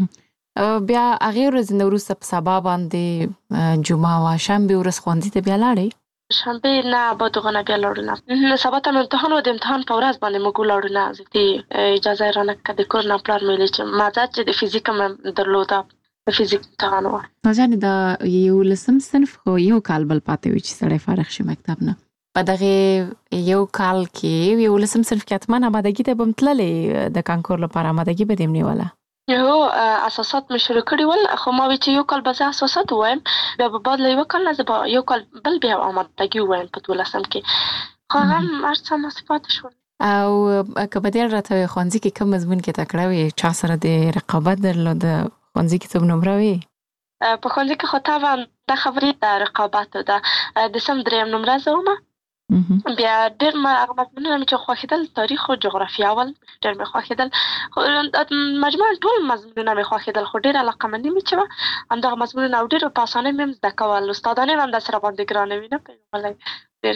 بیا هغه ورځ نوروز په سبا باندې جمعه وا شنبه ورځ ښوونځي ته بیا لاړې؟ شنبه نه به دغه نه بیا لاړو نه. سبا ته امتحان و، د امتحان په ورځ باندې موږ ولاړو نه. زه اجازه رانه کړه د کور نه پلار مې چې ماده چې د فزیک هم درلوده، د فزیک امتحان و. نازانې دا 11 صنف خو یو کال بل پاتې وي چې سړی فارغ شي مکتب نه. په دغه یو کال کې 11 صنف کې اتمن آمادګي ته بم تللې د کانکور لپاره آمادګي به دې نیوله؟ یو اساسات مې شروع کړي ول، خو ما وی چې یو کال به زه اساسات وایم، بیا به بعد له یو کال نه زه به یو کال بل بیا آمادګي وایم په 12 کې. خو هم هر څه نصیبات شول. او که په دې راته ښوونځي کې کوم مضمون کې تکړه وي، چا سره د رقابت درلود ښوونځي کې څوم نمره وي؟ په ښوونځي کې خو طبعا د خبرې د رقابت ده، د سم دریم نمره زه وم. بیا ډېر هغه مضمونونه مې چې خوښېدل تاریخ او جغرافیه ول ډېر مې خوښېدل. مجموعاً ټول مضمونونه مې خوښېدل، خو ډېره علاقه‌مندي مې چې وه همدغه مضمونونه او ډېر په اسانۍ مې هم زده کول. استادان یې هم داسې راباندې ګرانه وي نه پوهېږم، ډېر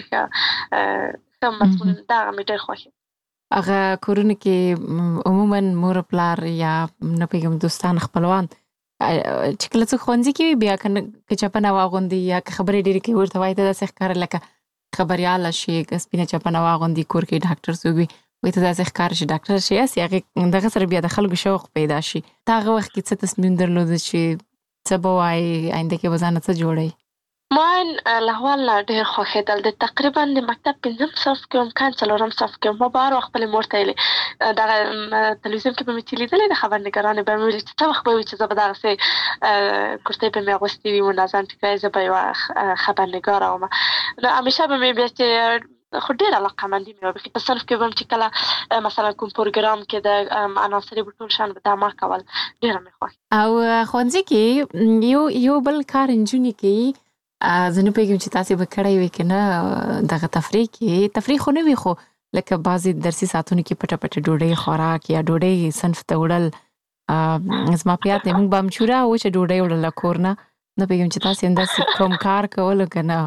ښه مضمون دغه مې ډېر خوښېد. هغه کورونه کې عموماً مور پلار یا نه پوهېږم دوستان خپلوان چې کله څوک ښوونځي کې وي بیا که چپنه واغوندي یا که خبرې ډېرې کوي ورته وایي ته داسې ښکاري لکه خبریاله شي، که سپینه چپنه واغوندي کور کې ډاکټر څوک وي وایي ته داسې ښکاري چې ډاکټر شي. هسې هغې دغه سره بیا د خلکو شوق پیدا شي. ته هغه وخت کې څه تصمیم درلوده چې څه به وایي، آینده کې به ځانه څه جوړوي؟ ما له اول نه ډېر خوښېدل. د تقریبا د مکتب 5م صف کې وم، کان 4م صف کې وم. ما به هر وخت خپلې مور ته ویلې، دغه تلویزیون کې به مې چې لیدلې د خبرنګارانې به مې ویلې چې څه وخت به وي چې زه به دغسې کورتۍ به مې اغوستې وي منظم ټیکری، زه به یوه خبرنګاره وم. نو همیشه به مې بیا چې خو ډېر علاقه‌مندي مې وه. په صنف کې به هم چې کله مثلا کوم پروګرام کې د عناصرې به ټول شیان به دا ما کول، ډېره مې خوښ. او ښوونځي کې یو بل کار نجونې کوي، زه نه پوهېږم چې تاسې به کړی وي که نه، دغه تفریح کې تفریح خو نه وي، خو لکه بعضې درسي ساعتونو کې پټه پټه ډوډۍ خوراک یا ډوډۍ صنف ته وړل. زما په یاد دی موږ به امچوره وچه ډوډۍ وړله کور نه. نه پوهېږم چې تاسې همداسې کوم کار کولو که نه؟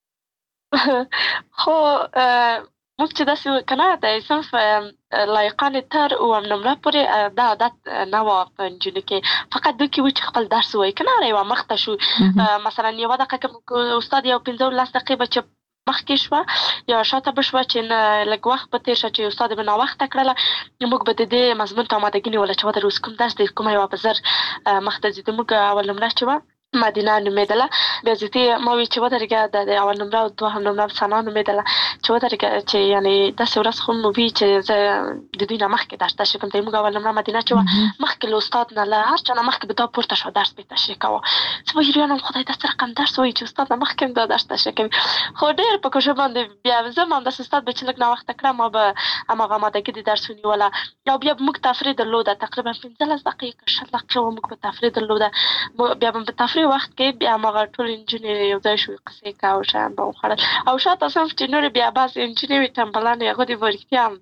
خو موږ چې داسې که نه د صنف لایقانې تر 9 نمره پورې دا عادت نه وه په نجونو کې. فقط دوی کې و چې خپل درس ووایي، که نه یوه مخته شو مثلا یوه دقیقه کې استاد یو 15-10 دقیقې به چې مخکې شوه یا شاته به شوه چې لږ وخت به تېر شه چې استاد به ناوخته کړله، موږ به د دې مضمون ته آمادګي نیوله چې ودر اوس کوم درس دی، کومه یوه به زر مخته ځي. زموږ اول نمره چې وه مدینه نومېدله، بیا زیاتې ما وی چې ودرېږه د اول نمره او دوهم نمره ثنا نومېدله چې ودرېږه چې یعنې داسې ورځ خو مو وي چې زه د دوی نه مخکې درس تشریح کوم. زموږ اول نمره مدینه چې وه مخکې له استاد نه له هر چا نه مخکې به دا پورته شوه درس به تشریح کوه. زه به حیران وم خدای دا څه رقم درس وایي چې استاد نه مخکې هم دا درس تشریح کوي. خو ډېر په کوشش باندې بیا زه هم همداسې استاد به چې لږ ناوخته کړه ما به هماغه آمادګي د درس ونیوله. او بیا به موږ تفریح درلوده، تقریبا 15 دقیقې 20 دقیقې وه موږ به تفریح درلوده. بیا به په تفریح وخت کې بیا هماغه ټول نجونې یو ځای شوې قصې کوه او شیان به وخوړل. او شاته صنف چې نورې بیا بعضې نجونې وي ټمبلانې، هغوی دې به رښتیا هم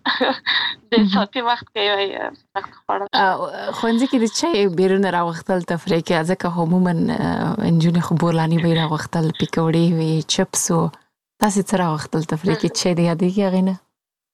د ساعتي وخت کې سخت خوړل. ښوونځي کې د چای بیرونه راوختل تفریح کې، ځکه عموماً نجونې خو بورلاني به یې راوختل، پیکوړې وې، چپس و. تاسې څه راوختل تفریح کې؟ چای دې یادېږي هغې نه؟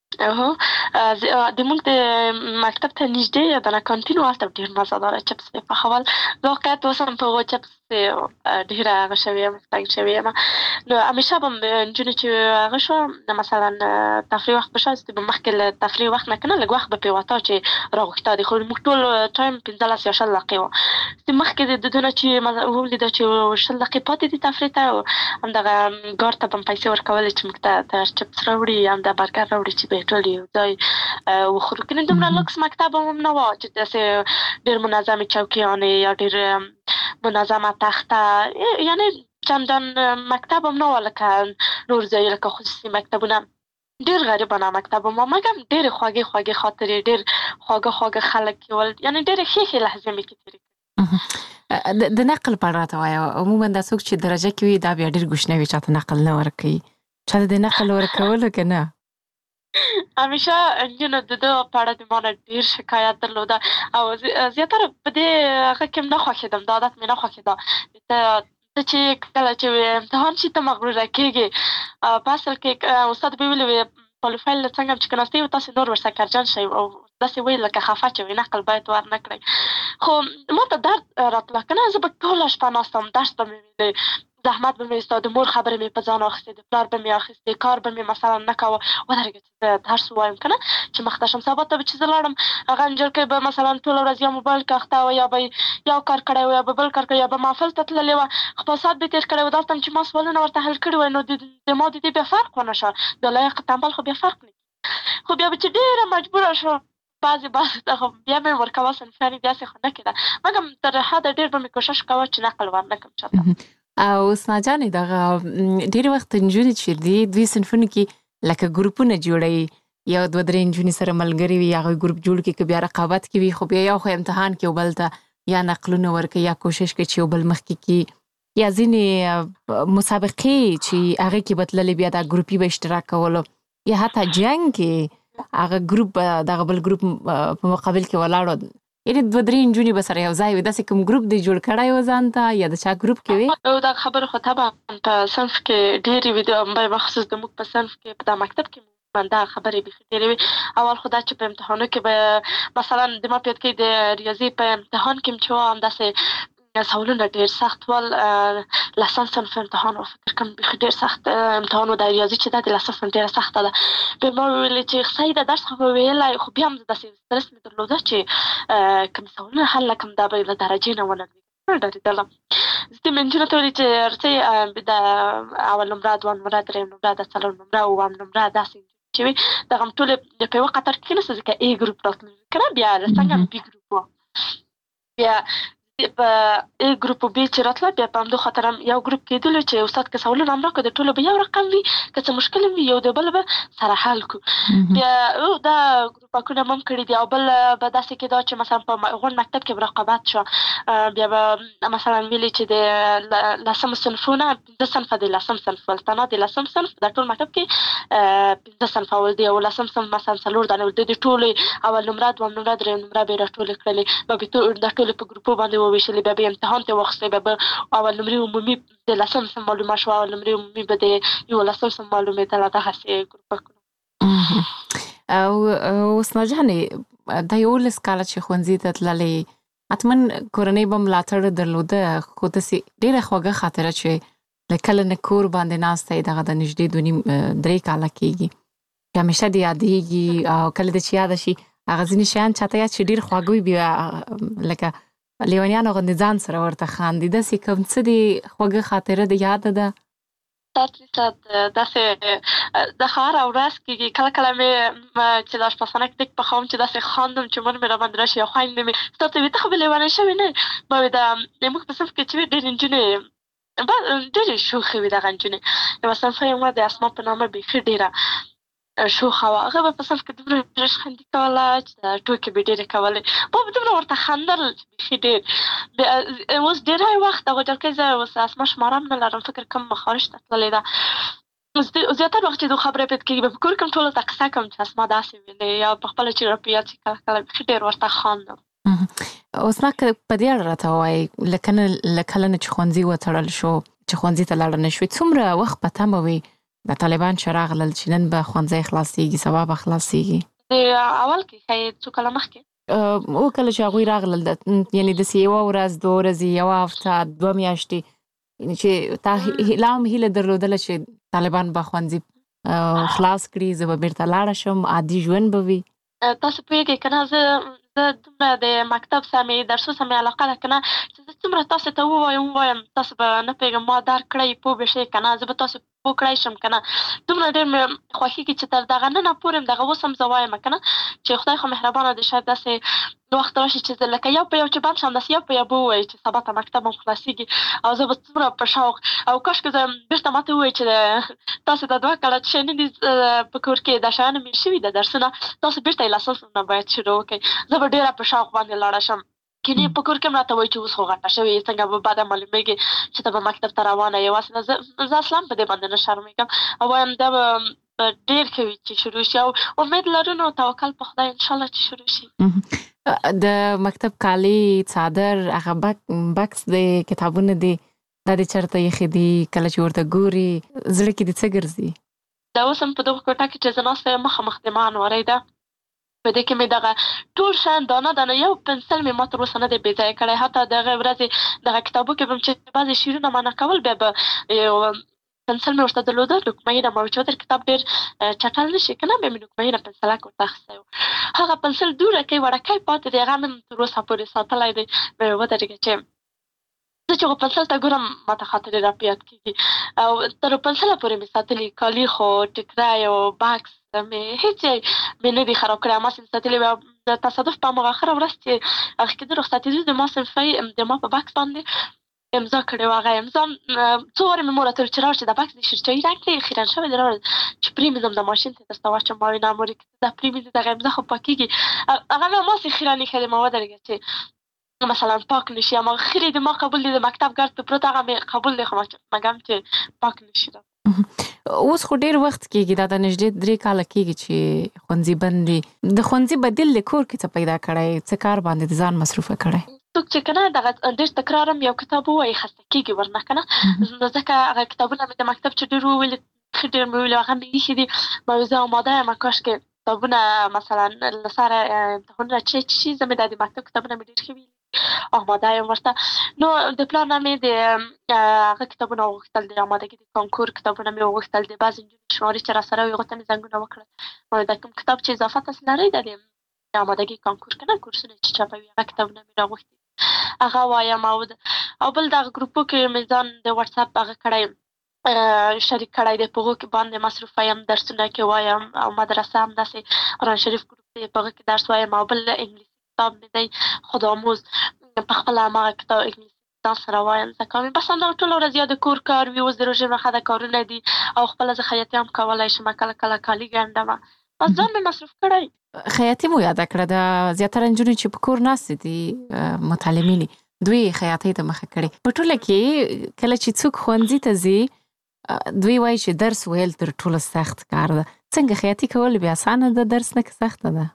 د موږ د مکتب ته نږدې دغه کانتین و، هلته ډېر مزهداره چپس یې پخول. زه واقعیت اوس هم په هغو چپس ډېره هغه شوې یم، تنګ شوې یم. نو همیشه به نجونې چې هغه شوه مثلا تفریح وخت به شوه، به مخکې له تفریح وخت نه که نه لږ وخت به پرې وته چې راغوښته دي. خو موږ ټول ټایم 15 یا 20 دقیقې وه. مخکې د دونه چې ولیده چې 20 دقیقې پاتې دي تفریح ته، همدغه ګارد ته به م پیسې ورکولې چې موږ ته چپس راوړي یا همدا برګر راوړي چې به یې ټول یو ځای وخورو. کنې دومره لوکس مکتب هم نه وه چې داسې ډېر منظمې چوکیانې یا ډېر منظمه تخته، یعنې چندان مکتب هم نه وه لکه نور ځای لکه خصوصي مکتبونه. ډېر غریبانه مکتب هم وه، مګر ډېرې خوږې خوږې خاطرې، ډېر خواږه خواږه خلک یې ول، یعنې ډېرې ښې ښې لحظې مې کې تېرې کړې. د نقل په اړه راته وایه. عموماً دا څوک چې درجه کې وي دا بیا ډېر ګوشنه وي، چاته نقل نه ورکوي. چاته د نقل ورکولو که نه؟ همیشه نجونو د ده په اړه د ما نه ډېر شکایت درلوده او زیاتره په دې هغه کې نه خوښېدم، دا عادت مې نه خوښېده. ته چې کله چې امتحان شي ته مغروره کېږې. په اصل کې استاد به یې ویلي وي پروفایل څنګه چې کېناستې وي تاسې نور ورسره کرجن شئ او داسې وایي لکه خفه چې وي نقل باید ور نه کړئ خو ما ته درد راتله که نه زه به ټوله شپه ناست وم درس به مې ویلی زحمت به مې ایستا د مور خبرې مې په ځان اخیستې د پلار به مې اخیستې کار به مې مثلا نه کوه ودرېږه چې زه درس ووایم که نه چې مخته شم سبا ته به چې زه لاړم هغه نجلکۍ به مثلا ټوله ورځ یا موبایل کې اخته وه یا به یو کار کړی و یا به بل کار کړی یا به محفل ته تللې وه خپل ساعت به تېر کړی و دلته چې ما سوالونه ورته حل کړي وای نو د ما د دې بیا فرق ونه شه د لایق تنبل خو بیا فرق نه خو بیا به چې ډېره مجبوره شوم بعضې ته خو بیا مې ورکوه صنفیانې داسې خو نه کېده مګر تر حده ډېر به مې کوشش کوه چې نقل ور نه کړم چاته او اسنا جانې دغه ډېر وخت نجونې چې دي دوی صنفونو کې لکه ګروپونه جوړوي یو دوه درې نجونې سره ملګري وي هغوی ګروپ جوړ کړي که بیا رقابت کې وي خو بیا یو خو امتحان کې یو بل ته یا نقلونه ورکوي یا کوشش کوي چې یو بل مخکې کړي یا ځینې مسابقې چې هغې کې به تللې بیا دا ګروپي به اشتراک کولو یا حتی جنګ کې هغه ګروپ دغه بل ګروپ په مقابل کې ولاړو یعنې دوه درې نجونې به سره یو ځای وي داسې کوم ګروپ دی جوړ کړی و ځان ته یا د چا ګروپ کې وي دا خبره خو طبعا په صنف کې ډېرې وي بخصوص زموږ په صنف کې په دا مکتب کې دا خبرې بیخي ډېرې وي اول خو دا چې په امتحانو کې به مثلا د ما په یاد کې د ریاضي په امتحان کې چې وه همداسې سوالونه ډېر سخت ول لسم صنف امتحان و فکر کوم بیخي ډېر سخت امتحان و د ریاضي چې دا د لسم صنف ډېره سخته ده بیا ما وویلې چې صحیح ده درس خو مې ویلی خو بیا هم داسې سترس مې درلوده چې کوم سوالونه حل نه کړم دا به له درجې نه وننوي ډارېدلم زه دې نجونو ته ویلې چې ارڅئ د اول نمره دوه نمره درېیم نمره د څلور نمره اووم نمره داسې چې وي دغه هم ټولې په یوه قطار کې کېناستو ځکه ای ګروپ راتلل که نه بیا څنګه بي ګروپ وه بیا په ای ګروپ بي چې راتله بیا په همدو خاطر هم یو ګروپ کېدلو چې استاد که سوالونه هم راکړو د ټولو به یو رقم وي که څه مشکل هم وي یو د بل به سره حل کړو بیا دا ګروپکونه هم کړي دي او بل به داسې کېده چې مثلا په غونډ مکتب کې به رقابت شوه بیا به مثلا ویلي چې د لسم صنفونه پنځه صنفه د لسم صنف ول تنها د لسم صنف د ټول مکتب کې پنځه صنفه ول دي او لسم صنف مثلا څلور دانې ول د ټولې اول نمره دویم نمره درېیم نمره به یې راټولې کړلې به د ټولې په ګروپو باندې وویشلې بیا به امتحان ته واخیستې بیا به اول نمرې عمومي د لسم صنف معلومه شوه اول نمرې عمومي به د یولسم صنف معلومېدله دغسې ګروپکونه او اسنا جانې دا 11 کاله چې ښوونځي ته تللې حتما کورنۍ به ملاتړ درلوده خو داسې ډېره خوږه خاطره چې له کله نه کور باندې ناسته یې دغه د نږدې 2.5-3 کاله کېږي چې همیشه دې یادېږي او کله دې چې یاده شي هغه ځینې شیان چاته یاد چې ډېر خواږه وي بیا لکه لیونیانو غوندې ځان سره ورته خاندي داسې کوم څه دې خوږه خاطره د یاده ده 100% داسې د هره ورځ کېږي کله کله مې چې د اشپزخانه کې ټیک پخوم چې داسې خاندم چې مور مې راباندې راشي او خویندې مې ستا ته وي ته خو به لیونۍ شوې نه ما وي زموږ په صنف کې چې وي ډېرې نجونې ډېرې شوخې وي دغه نجونې یوه صنفه یې د اسما په نامه بیخي ډېره شوخه وه هغه به په صنف کې دومره ریشخندي کوله چې ټوکې به ډېرې کولې ما به دومره ورته خندل بیخي ډېر اوس ډېری وخت هغه جلکۍ زه اوس اسما شماره هم نه لرم فکر کوم خارج ته تللې ده زیاتر وخت چې دو خبرې پېد کېږي به په کور کې هم ټولو ته قصه کوم چې اسما داسې ویلې یا په خپله چې راپه یاد شي کله کله بیخي ډېر ورته خاندم اوس ما که په دې اړه راته ووایي له کله نه چې ښوونځي وتړل شو چې ښوونځي ته لاړه نه شوې څومره وخت په تمه وي د طالبان چې راغلل چې نن به ښوونځی خلاصېږي سبا به خلاصېږي د اول کې ښایي څو کاله مخکې او کله چې هغوی راغلل یعنې داسې یوه ورځ دوه ورځې یوه هفته 2 میاشتې چې تا لا هم هیله درلودله چې طالبان به ښوونځي خلاص کړي زه به بیرته لاړه شم عادي ژوند به وي تاسو پوهېږئ که نه زه دومره د مکتب سره مې درسو سره مې علاقه ده که نه چې زه څومره تاسو ته ووایم تاسو به نه پوهېږم ما درک کړی پوه به شئ که نه زه به تاسو پوه کړی شم که نه دومره ډېر مې خوښېږي چې تر دغه ننه پورې هم دغه اوس هم زه وایم که نه چې خدای خو مهربانه دی شاید داسې وخت راشي چې لکه یو په یو چې بند شم داسې یو په یو به ووایي چې سبا ته مکتب هم خلاصېږي او زه به څومره په شوق او کاشکې زه بېرته ماته ووایي چې تاسو ته 2 کاله چې نه دي په کور کې دا شیان مې شوي د درسونه تاسو بېرته یې له اساس نه باید شروع وکړئ زه به ډېره په شوق باندې لاړه شم کینې په کور کې هم راته وایي چې اوس خو غټه شوې څنګه به بعده معلومېږي چې ته به مکتب ته روانه یې واسې زه اصلا په دې باندې نه شرمېږم او وایم دا به ډېر ښه وي چې شروع شي او امید لرو نو توکل په خدای انشاءالله چې شروع شي د مکتب کالي څادر هغه بکس د کتابونه دي دا دې چېرته ایښي دي کله چې ورته ګوري زړه کې دې څه ګرځي دا اوس هم په دغه کوټه کې چې زه ناسته یم مخامخ د ما انوارۍ ده په دې کې مې دغه ټول شیان دانه یو پنسل مې ما تر اوسه نه دی بې ځایه کړی. حتی دغه ورځې دغه کتابو کې به م چې بعضې شعرونه معنا کول بیا به یو پنسل مې ورته درلوده، نقمه‌ای ما چې ودر کتاب ډېر چټل نه شي که نه، بیا مې نقمه‌ای نه پنسلک ورته اخیستی و. هغه پنسل دوړکی وړکی پاتې دی، هغه مې تر اوسه پورې ساتلی دی. بیا ودرېږه چې زه چې هغه پنسل ته ګورم ماته خاطرې را په یاد کېږي. او تر پنسله پورې مې ساتلي کالي خو ټیکری او بکس مې هېڅ ځای مې نه دي خراب کړی. هماسې مې ساتلي وي. د تصادف په هماغه اخره ورځ چې هغه کېده رخصتېدو د ما صنفۍ د ما په بکس باندې امضا کړې وه. هغه امضا څو وارې مې مور راته وویل چې راوړه چې دا بکس د شیرچایي رنګ دی، خیرن شوی دی، راوړه چې پرېمنځم د ماشین ته درته واچوم. ما ویل نه مورې که دا پرېمنځې دغه امضا خو پاکېږي. هغه مې هماسې خیرن ایښی دی. ما ودرېږه چې مثلا پاک نشي. هماغه خیرې د ما قبول دی، د مکتب ګرد په پروت هغه مې قبول دی، خو مګم چې پاک نشي. اوس خو ډېر وخت کېږي، دا د نږدې 3 کاله کېږي چې ښوونځي بند دي. د ښوونځي بدیل د کور کې څه پیدا کړی، څه کار باندې د ځان مصروفه کړی؟ څوک چې که نه دغه ډېر تکرار هم یو کتاب ووایي خسته کېږي ورنه که نه. ځکه هغه کتابونه مې د مکتب چې ډېر وویلي ښه ډېر مې وویلي هغه مې ایښي دي. ما ویل زه آماده یم کاشکې کتابونه مثلا له سره امتحانونه چې شي، زه مې دا د مکتب کتابونه مې ډېر ښه ویلي آماده یم ورته. نو د پلار نه مې د هغه کتابونه وغوښتل، د آمادګي د کانکور کتابونه مې وغوښتل. د بعضې نجونې شمارې چې راسره وي هغو ته مې زنګونه وکړل. ما د کوم کتاب چې اضافه تاسې لرئ د آمادګي کانکور که نه کورسونه چې چاپوي هغه کتابونه مې راغوښتي هغه وایم. او بل دغه ګروپو کې مې ځان د واتساپ هغه کړی شریک کړی دی، په هغو کې باندې مصروفه یم، درسونه کې وایم. او مدرسه همداسې قرآن شریف ګروپ دی، په هغه کې درس وایم. او بل انګلیسي کتاب مې دی خودآموز، په خپله هماغه کتاب انګلیسي ځان سره وایم زده کوم. بس همدغه ټوله ورځ یا د کور کار وي، اوس د روژې مخه د کارونه دي، او خپله زه خیاطي هم کولی شم، کله کله کالي ګنډم. بس ځان مې مصروف کړی. خیاطي مو یاده کړه. د زیاتره نجونې چې په کور ناستې دي متعلمینې، دوی خیاطۍ ته مخه کړې. په ټوله کې کله چې څوک ښوونځي ته ځي دوی وایي چې درس ویل تر ټولو سخت کار ده. څنګه خیاطي کول بیا اسانه ده درس نه که سخته ده؟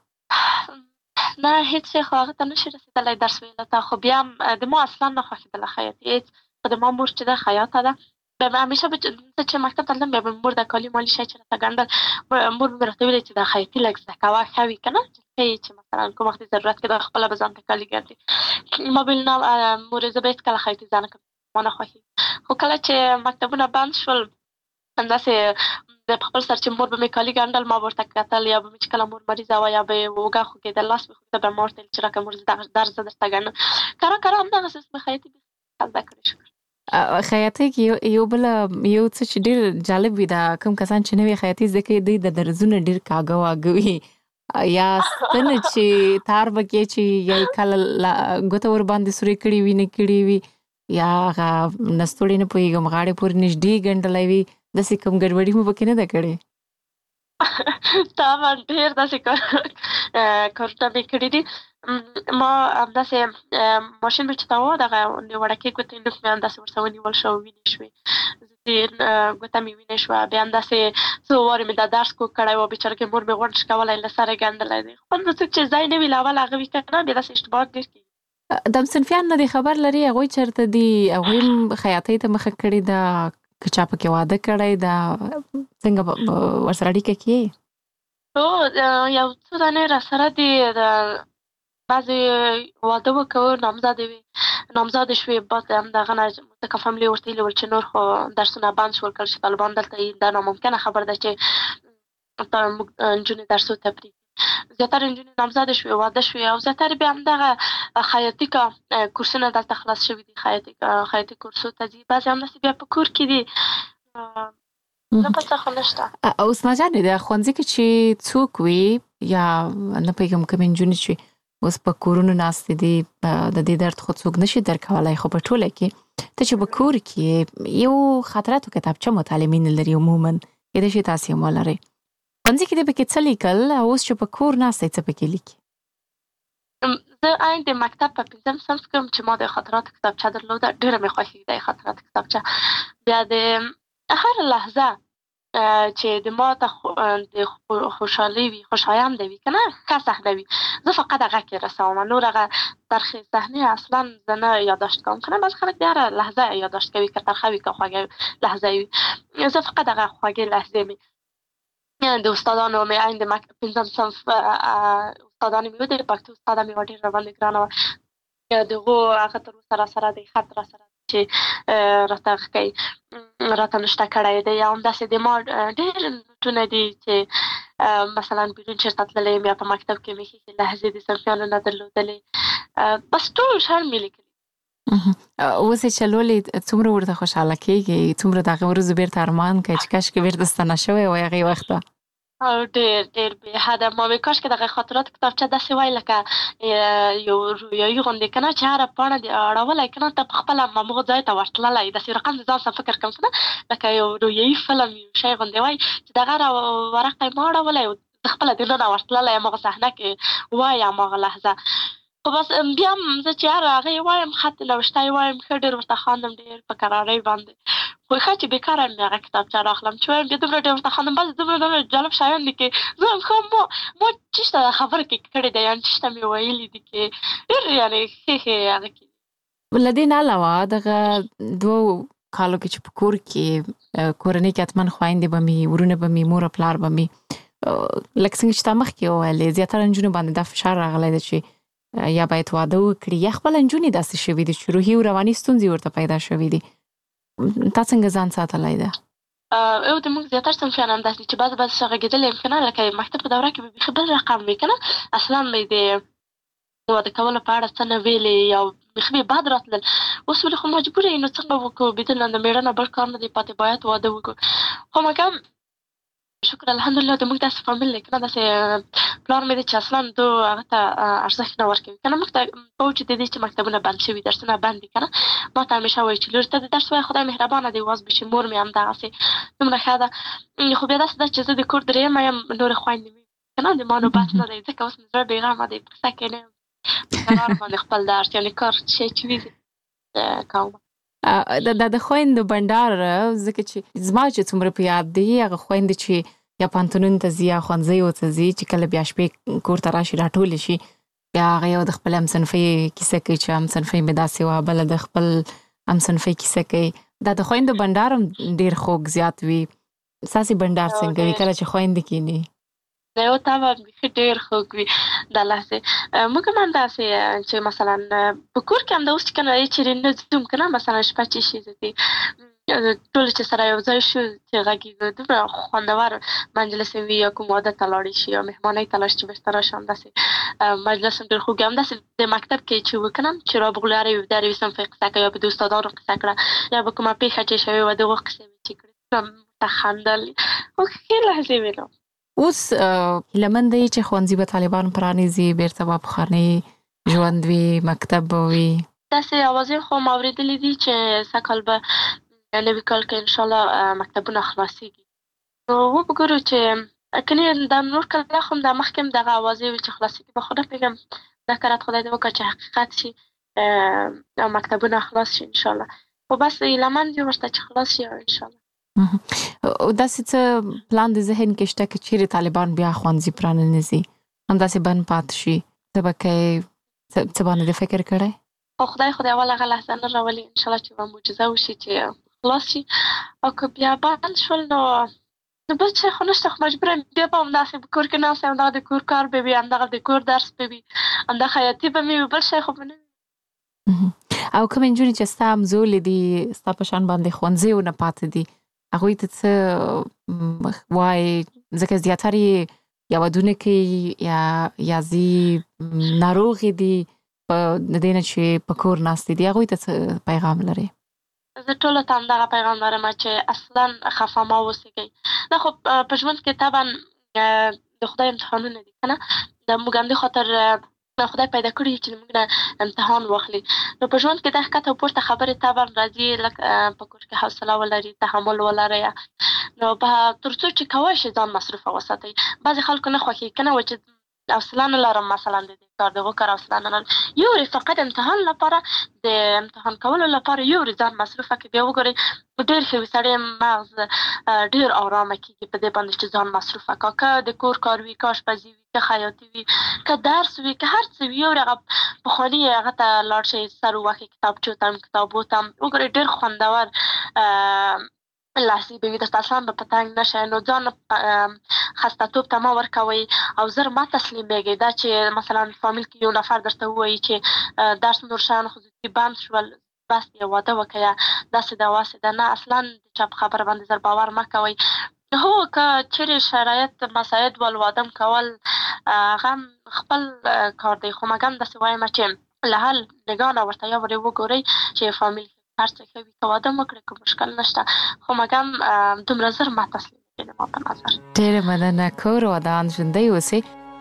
نه هېڅ شی خو هغه ته نشي رسېدلی درس ویلو ته. خو بیا هم د ما اصلا نه خوښېدله خیاطي هېڅ. خو د ما مور چې ده خیاطه ده، بیا به همیشه زه چې مکتب ته تلم بیا به مور د کالي مالي شی چې راته ګنډل، مور به مې راته ویلې چې دا خیاطي لږ زده کوه ښه وي که نه، چې مثلا کوم وخت ضرورت کېده خپله به ځان ته کالي ګنډي. ما ویل نه مورې زه به هېڅکله خیاطي زده نه کړم، ما نه خوښېږي. خو کله چې مکتبونه بند شول همداسې د خپل سر چې مور به مې کالي ګنډل، ما به ورته کتل. یا به مې چې کله مور مریضه وه یا به یې اوږه خوږېدل، لاس مې خوږېده، بیا ما ورته ویل چې راکړه مور زه درس زه درته ګنډم. کره همدغسې اوس مې خیاطي زده کړې شکر. خیاطۍ کې یو څه چې ډېر جالب وي، دا کوم کسان چې نوې خیاطي زده کوي دوی د درزونه ډېر کاږه واږه وي، یا ستنه چې تار به کې چې یا یې کله ګوته ور باندې سورې کړي وي نه کړي وي، یا هغه نستوړې نه پوهېږم غاړې پورې نږدې ګنډلی وي، داسې کوم ګډوډي مو پکې نه ده کړې؟ طبعا ډېر داسې کارونه مې کړي دي. ما همداسې ماشین مې چې ته وه دغه د وړکۍ ګوتې نوک مې همداسې ورسره ونیول شو او وینې شوې، ګوته مې وینې شوه. بیا همداسې څو وارې مې دا درس کوږ کړی و، بېچارګۍ مور مې غونډ کولی له سره ګنډلی دی. خو څوک چې ځای نه وي له اوله هغه وي که نه، بیا داسې اشتباهات ډېر کېږي. د همصنفیان نه دې خبر لري هغوی چېرته دي؟ هغوی هم خیاطۍ ته مخه کړې ده که چا پکې واده کړی ده؟ څنګه ورسره اړیکه کې؟ یو څو دانې راسره دي، بعضې واده وکړو نامزادې وې، نامزادې شوې، بعد همدغه نه ځکه فاملي ورته ویلي ول چې نور خو درسونه بند شول، کله چې طالبان دلته یي دا ناممکنه خبره ده چې موږ نجونې درسو ته پرېږدي. زیاتره نجونې نامزادې شوې، واده شوې، او زیاتره بیا همدغه خیاطي کورسونه دلته خلاص شوي دي، خیاطي کورسو ته ځي. بعضې همداسې بیا په کور کې دي، نه په څه خو نشته. عثمان جانې د ښوونځي کې چې څوک وي یا نه پوهېږم کومې نجونې چې اوس په کورونو ناستې دي، د دې درد خو څوک نشي درکولی، خو په ټوله کې ته چې په کور کې یو خاطراتو کتابچه متعلمین لري عموما، کېدای شي تاسې هم ولرئ. ښوونځي کې دې پکې څه لیکل او اوس چې په کور ناستئ څه پکې لیکي؟ زه عین د مکتب په 5م صنف کې وم چې ما د خاطراتو کتابچه درلوده، ډېره مې خوښېږي د خاطراتو کتابچه. بیا د هر لحظه چې د ما ته د خوشحالي وي، خوشایند وي که نه، ښه صحنه وي، زه فقط هغه کې رسوم. نور هغه ترخې صحنې اصلا زه نه یاداشت کوم که نه. بعض خلک د هره لحظه یاداشت کوي، که ترخه وي که خوږه لحظه وي، زه فقط هغه خوږې لحظې مې د استادانو مې عین د مکتب 5م صنف استادانو مې د پښتو استاد مې ډېر باندې ګرانه وه دغه هغه تر اوسه راسره دی خط راسره چې راته کوي راته نشته کړی دی یا همداسې د ما ډېر نوټونه دي چې مثلا بیرون چېرته تللی یم یا په مکتب کې مې ښې لهجې د صنفیانو نه درلودلې بس ټول شیان مې لیکلي اوس یې چې لولې څومره ورته خوشحاله کېږي څومره د هغې ورځو بېرته ارمان کوي چې کاشکې بېرته ستنه شوی وای هغې وخته او ډېر ډېر بې حده ما مې کاشکې دغه خاطرات کتابچه داسې وای لکه یو رویایي غوندې که نه چې هره پاڼه دې اړولی که نه ته په خپله هماغه ځای ته ورتللی داسې رقم د ځان سره فکر کوم که نه لکه یو رویایي فلم یو شی غوندې وای چې دغه ورقه یې ما اړولی او زه خپله دننه ورتللی هماغه صحنه کې وای هماغه لحظه خو بس بیا هم زه چې هر هغه یې وایم خط نوشته یې وایم ښه ډېر ورته خاندم ډېر په کرارۍ باندې خو ښه چې بېکاره مې هغه کتابچه راخلم چې وایم بیا دومره ډېر ورته خاندم بس دومره جالب شیان دي کې زه وایم ښه ما چېشته خبره کې کړې ده یعنې چېشته مې ویلي دي کې ډېر یعنې ښې هغه کې له دې نه علاوه دغه 2 کالو کې چې په کور کې کورنۍ کې حتما خویندې به مې ورونه به مې مور او پلار به مې لکه څنګه چې تا مخکې وویلې زیاتره نجونو باندې دا فشار راغلی دی چې یا باید واده وکړي یا خپله نجونې داسې شوي دي چې روحي او رواني ستونزې ورته پیدا شوي دي تا څنګه ځان ساتلی ده او د موږ زیاتر صنفیان همداسې چې بعضې څه غږېدلی یم که نه لکه مکتب په دوره کې به بیخي بل رقم وي که نه اصلا مې د واده کولو په اړه څه نه ویلې یا بیخي مې بد راتلل اوس ولې خو مجبور یې نو څنګه وکړو بېدل د مېړه نه بل کار نه دی پاتې باید واده وکړو خو مګم شکر الحمدلله د موږ داسې فامیل دی که نه داسې پلار مې دی چې اصلا دو هغه ته ارزښت نه ورکوي که نه موږ ته فوج د دې چې مکتبونه بند شوي درسونه بند دي که نه ما ته همیشه وایي چې لور ته د درس وایه خدای مهربانه دی واز بشي مور مې همدغسې دومره ښه ده خو بیا داسې ده چې زه د کور درېیمه یم نورې خویندې مې که نه د ما نوبت نه دی ځکه اوس مې زړه بېغمه دی په کیسه کې نه یم په قرار باندې خپل درس یعنې کار شی چې وي کوم د خویندو بنډار ځکه چې زما چې څومره په یاد دی هغه خویندې چې یا پانتونون ته ځي یا ښوونځیو ته ځي چې کله بیا شپې کور ته راشي راټولې شي بیا هغه یو د خپل همصنفۍ کیسه کوي چې همصنفۍ مې داسې وه بله د خپل همصنفۍ کیسه کوي دا د خویندو بنډار هم ډېر خوږ زیات وي ستاسې بنډار څنګه وي کله چې خویندې کښېني یو طبعا بیخي ډېر خوږ وي دا لحظې موږ هم همداسې چې مثلا په کور کې همدا اوس چې که نه چېرې نه ځو که نه مثلا شپه چې شي زه ټول چې سره یو ځای شو چې غږېږو دومره خوندور مجلس وي یا کوم واده ته لاړې شي یا مهمانۍ ته لاړ شي چې بېرته راشي همداسې مجلس هم ډېر خوږ همداسې د مکتب کې چې وکنم چې رابغلارې وي د هرې صنفۍ قصه کوي یا به د استادانو قصه کړه یا به کومه پېښه چې شوې وه د هغو قصې مې چې کړې ورته خندل خو ښې لحظې وې نو اوس هیلهمن دی چې ښوونځي به طالبان پرانیزي بېرته به پخوانی ژوند وي مکتب به وي داسې اوازې خو ما اورېدلي دي چې سږ کال به نوي کال کې انشاءالله مکتبونه خلاصېږي نو وګورو چې کنې دا نور کله خو هم دا مخکې هم دغه اوازې وي چې خلاصېږي به خو نه پوهېږم دا کارت خدای دې وکړه چې حقیقت شي او مکتبونه خلاص شي انشاءالله خو بس هیلهمند یو ورته چې خلاص شي انشاءالله داسې څه پلان د ذهن کې شته که چیرې طالبان بیا ښوونځي پرانیزي همداسې بند پاتې شي ته به کوې څه باندې د فکر کړی خو خدای اول هغه لحظه نه راولي انشاءالله چې یوه معجزه وشي چې خلاص شي او که بیا بند شول نو بل څه خو نشته خو مجبوره بیا به همداسې په کور کې ناست یم همدغه د کور کار به وي همدغه د کور درس به وي همدغه خیاطي به مې وي بل شی خو به نه وي او کومې نجونې چې ستا همزولې دي ستا په شان باندې ښوونځیو نه پاتې دي هغوی ته څه وایي ځکه زیاتره یې یا ودونه کوي یا ځي ناروغې دي د دې نه چې په کور ناستې دي هغوی ته څه پیغام لرې زه ټولو ته همدغه پیغام لرم چې اصلا خفه مه اوسېږئ دا خو په ژوند کې طبعا د خدای امتحانونه دي که نه د موږ همدې خاطر خدای پیدا کړي چې موږ نه امتحان واخلي نو په ژوند کې د ښکته او پورته خبرې طبعا راځي لکه په کور کې حوصله ولري تحمل ولرئ نو تر څو چې کولی شئ ځان مصروفه وساتئ بعضې خلکو نه خوښېږي که نه و چې حوصله نه لرم مثلا د دې کار د هغو کار حوصله نه لرم یو ورځ فقط امتحان لپاره د امتحان کولو لپاره یو ورځ ځان مصروفه کړي بیا وګورئ ډېر ښه وي سړی مغز ډېر ارامه کېږي په دې باندې چې ځان مصروفه کړه که د کور کار وي که اشپزي وي که خیاطي وي که درس وي که هر څه وي یو ورځ هغه پخواني هغه ته لاړ شئ سر ووهئ کتابچو ته کتابو ته وګورئ ډېر خوندور لاسي به د تاسو په پتنګ نشه نو ځان خسته توپ ته ما ورکوي او زر ما تسلیمېږي دا چې مثلا فامیل کې یو نفر درته وایي چې درس نور شان خو دې بند شول بس یو واده وکیا داسې دا واسه دا نه اصلا چې په خبره باندې زر باور ما کوي هو که چیرې شرایط مساعد ول وادم کول غم خپل کار دی خو مګم داسې وایم چې له حال نگاه ورته یا ورې وګورئ چې فامیل هر څه کوي که واده وکړي که مشکل نشته خو مګم دومره زر ما تسلیم کړي ما په نظر ډېره مننه کور ودان ژوندی اوسئ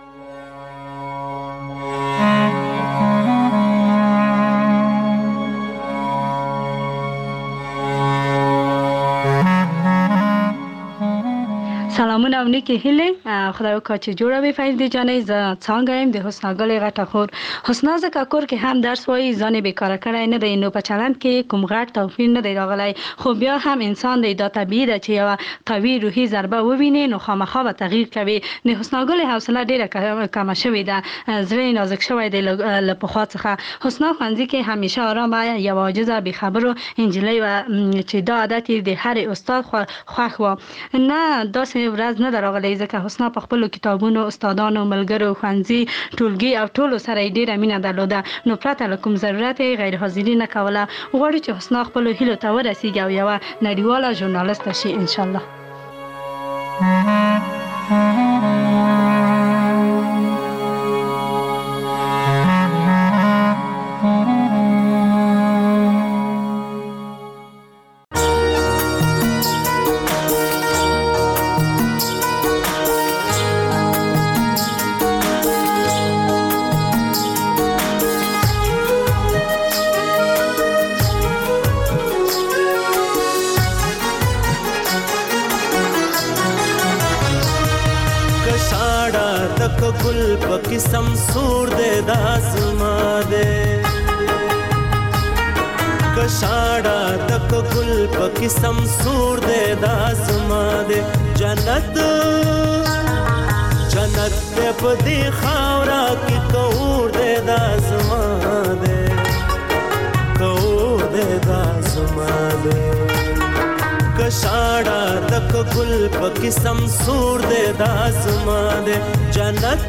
سلامونه او نیکی هیله خدای وکړي چې جوړه وي فایز دی جانې ز څنګه يم د حسنا ګلې غټه خور حسنا زکه کور کې هم درس وایي ځانې بیکاره کړای نه دی نو په چلند کې کوم غټ توفیر نه دی راغلی خو بیا هم انسان دی دا طبيعي ده چې یو قوي روحي ضربه وویني نو خامخا به تغییر کوي نه حسنا ګلې حوصله ډیره کم شوې ده زړه نازک شوی دی له پخوا څخه حسنا خوانځي کې همیشه آرامه یو عاجزه بې خبرو انجلۍ و چې دا عادت د هر استاد خوښ و نه داسې ورځ نه دراغلی ځکه حسنا په خپل کتابونو استادانو ملګرو خوانځي ټولګي او ټولو سره ډیره مینه درلوده نو پرته له کوم ضرورت غیر حاضري نه کوله غواړي چې حسنا خپل هیلو ته ورسیږي او یو نړیواله ژورنالیست شي ان شاء الله قسم سور دے داسما دے کشاڑا تک گل پا قسم سور دے داسما دے جنت جنت دے پدی خاورا کی کور دے داسما دے کور دے داسما دے کشاڑا تک گل پا قسم سور دے داسما دے جنت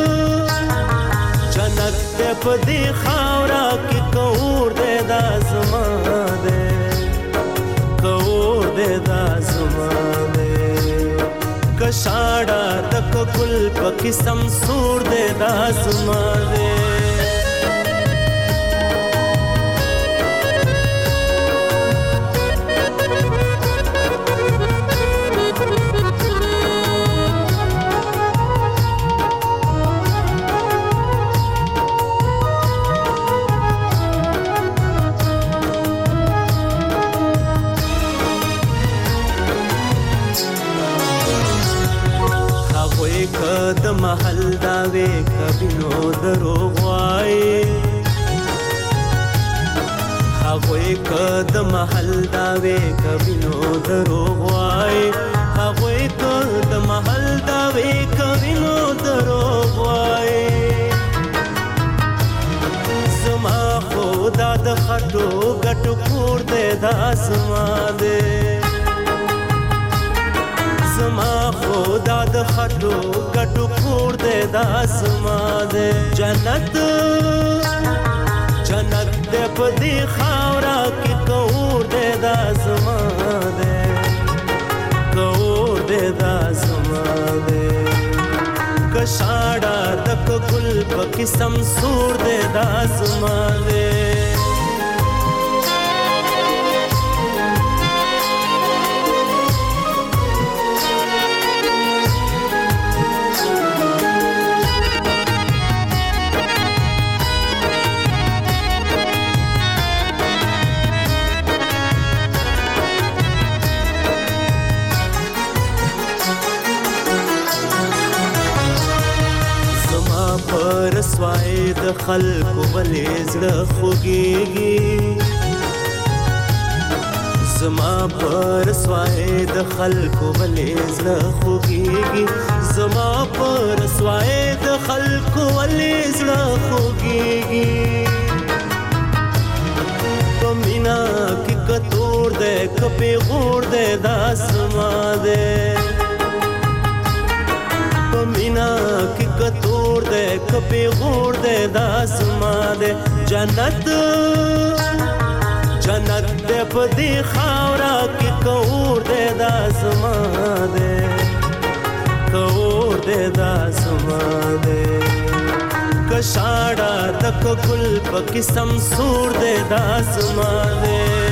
جنت دے پدی خاورا کی کور دے داسما دے کور دے داسما دے کشاڑا تک گل پا قسم سور دے داسما دے د محل داوي کبینو دروغ وای هغه کد محل داوي کبینو دروغ وای هغه کد محل داوي کبینو دروغ وای زما خدا د خټو غټو کور دې داسما دې زما خدا د خټو غټو کور دې داسما دې جنت جنت دې پدی خاورا کې کور دې داسما دې کور دې داسما دې کشاڑا تک گل په قسم سور دې داسما دې رسوای د خلکو ولې زړه خوږیږي زما پر رسوای د خلکو ولې زړه خوږیږي زما پر رسوای د خلکو ولې زړه خوږیږي په مینا کې کتور کتور دے کپی غور دے داسما دے پمینا کی کتور دے کپی غور دے داسما دے جنت جنت دے پدی خاورا کی کور دے داسما دے کور دے داسما دے کشاڑا تک گل پکی سمسور دے داسما دے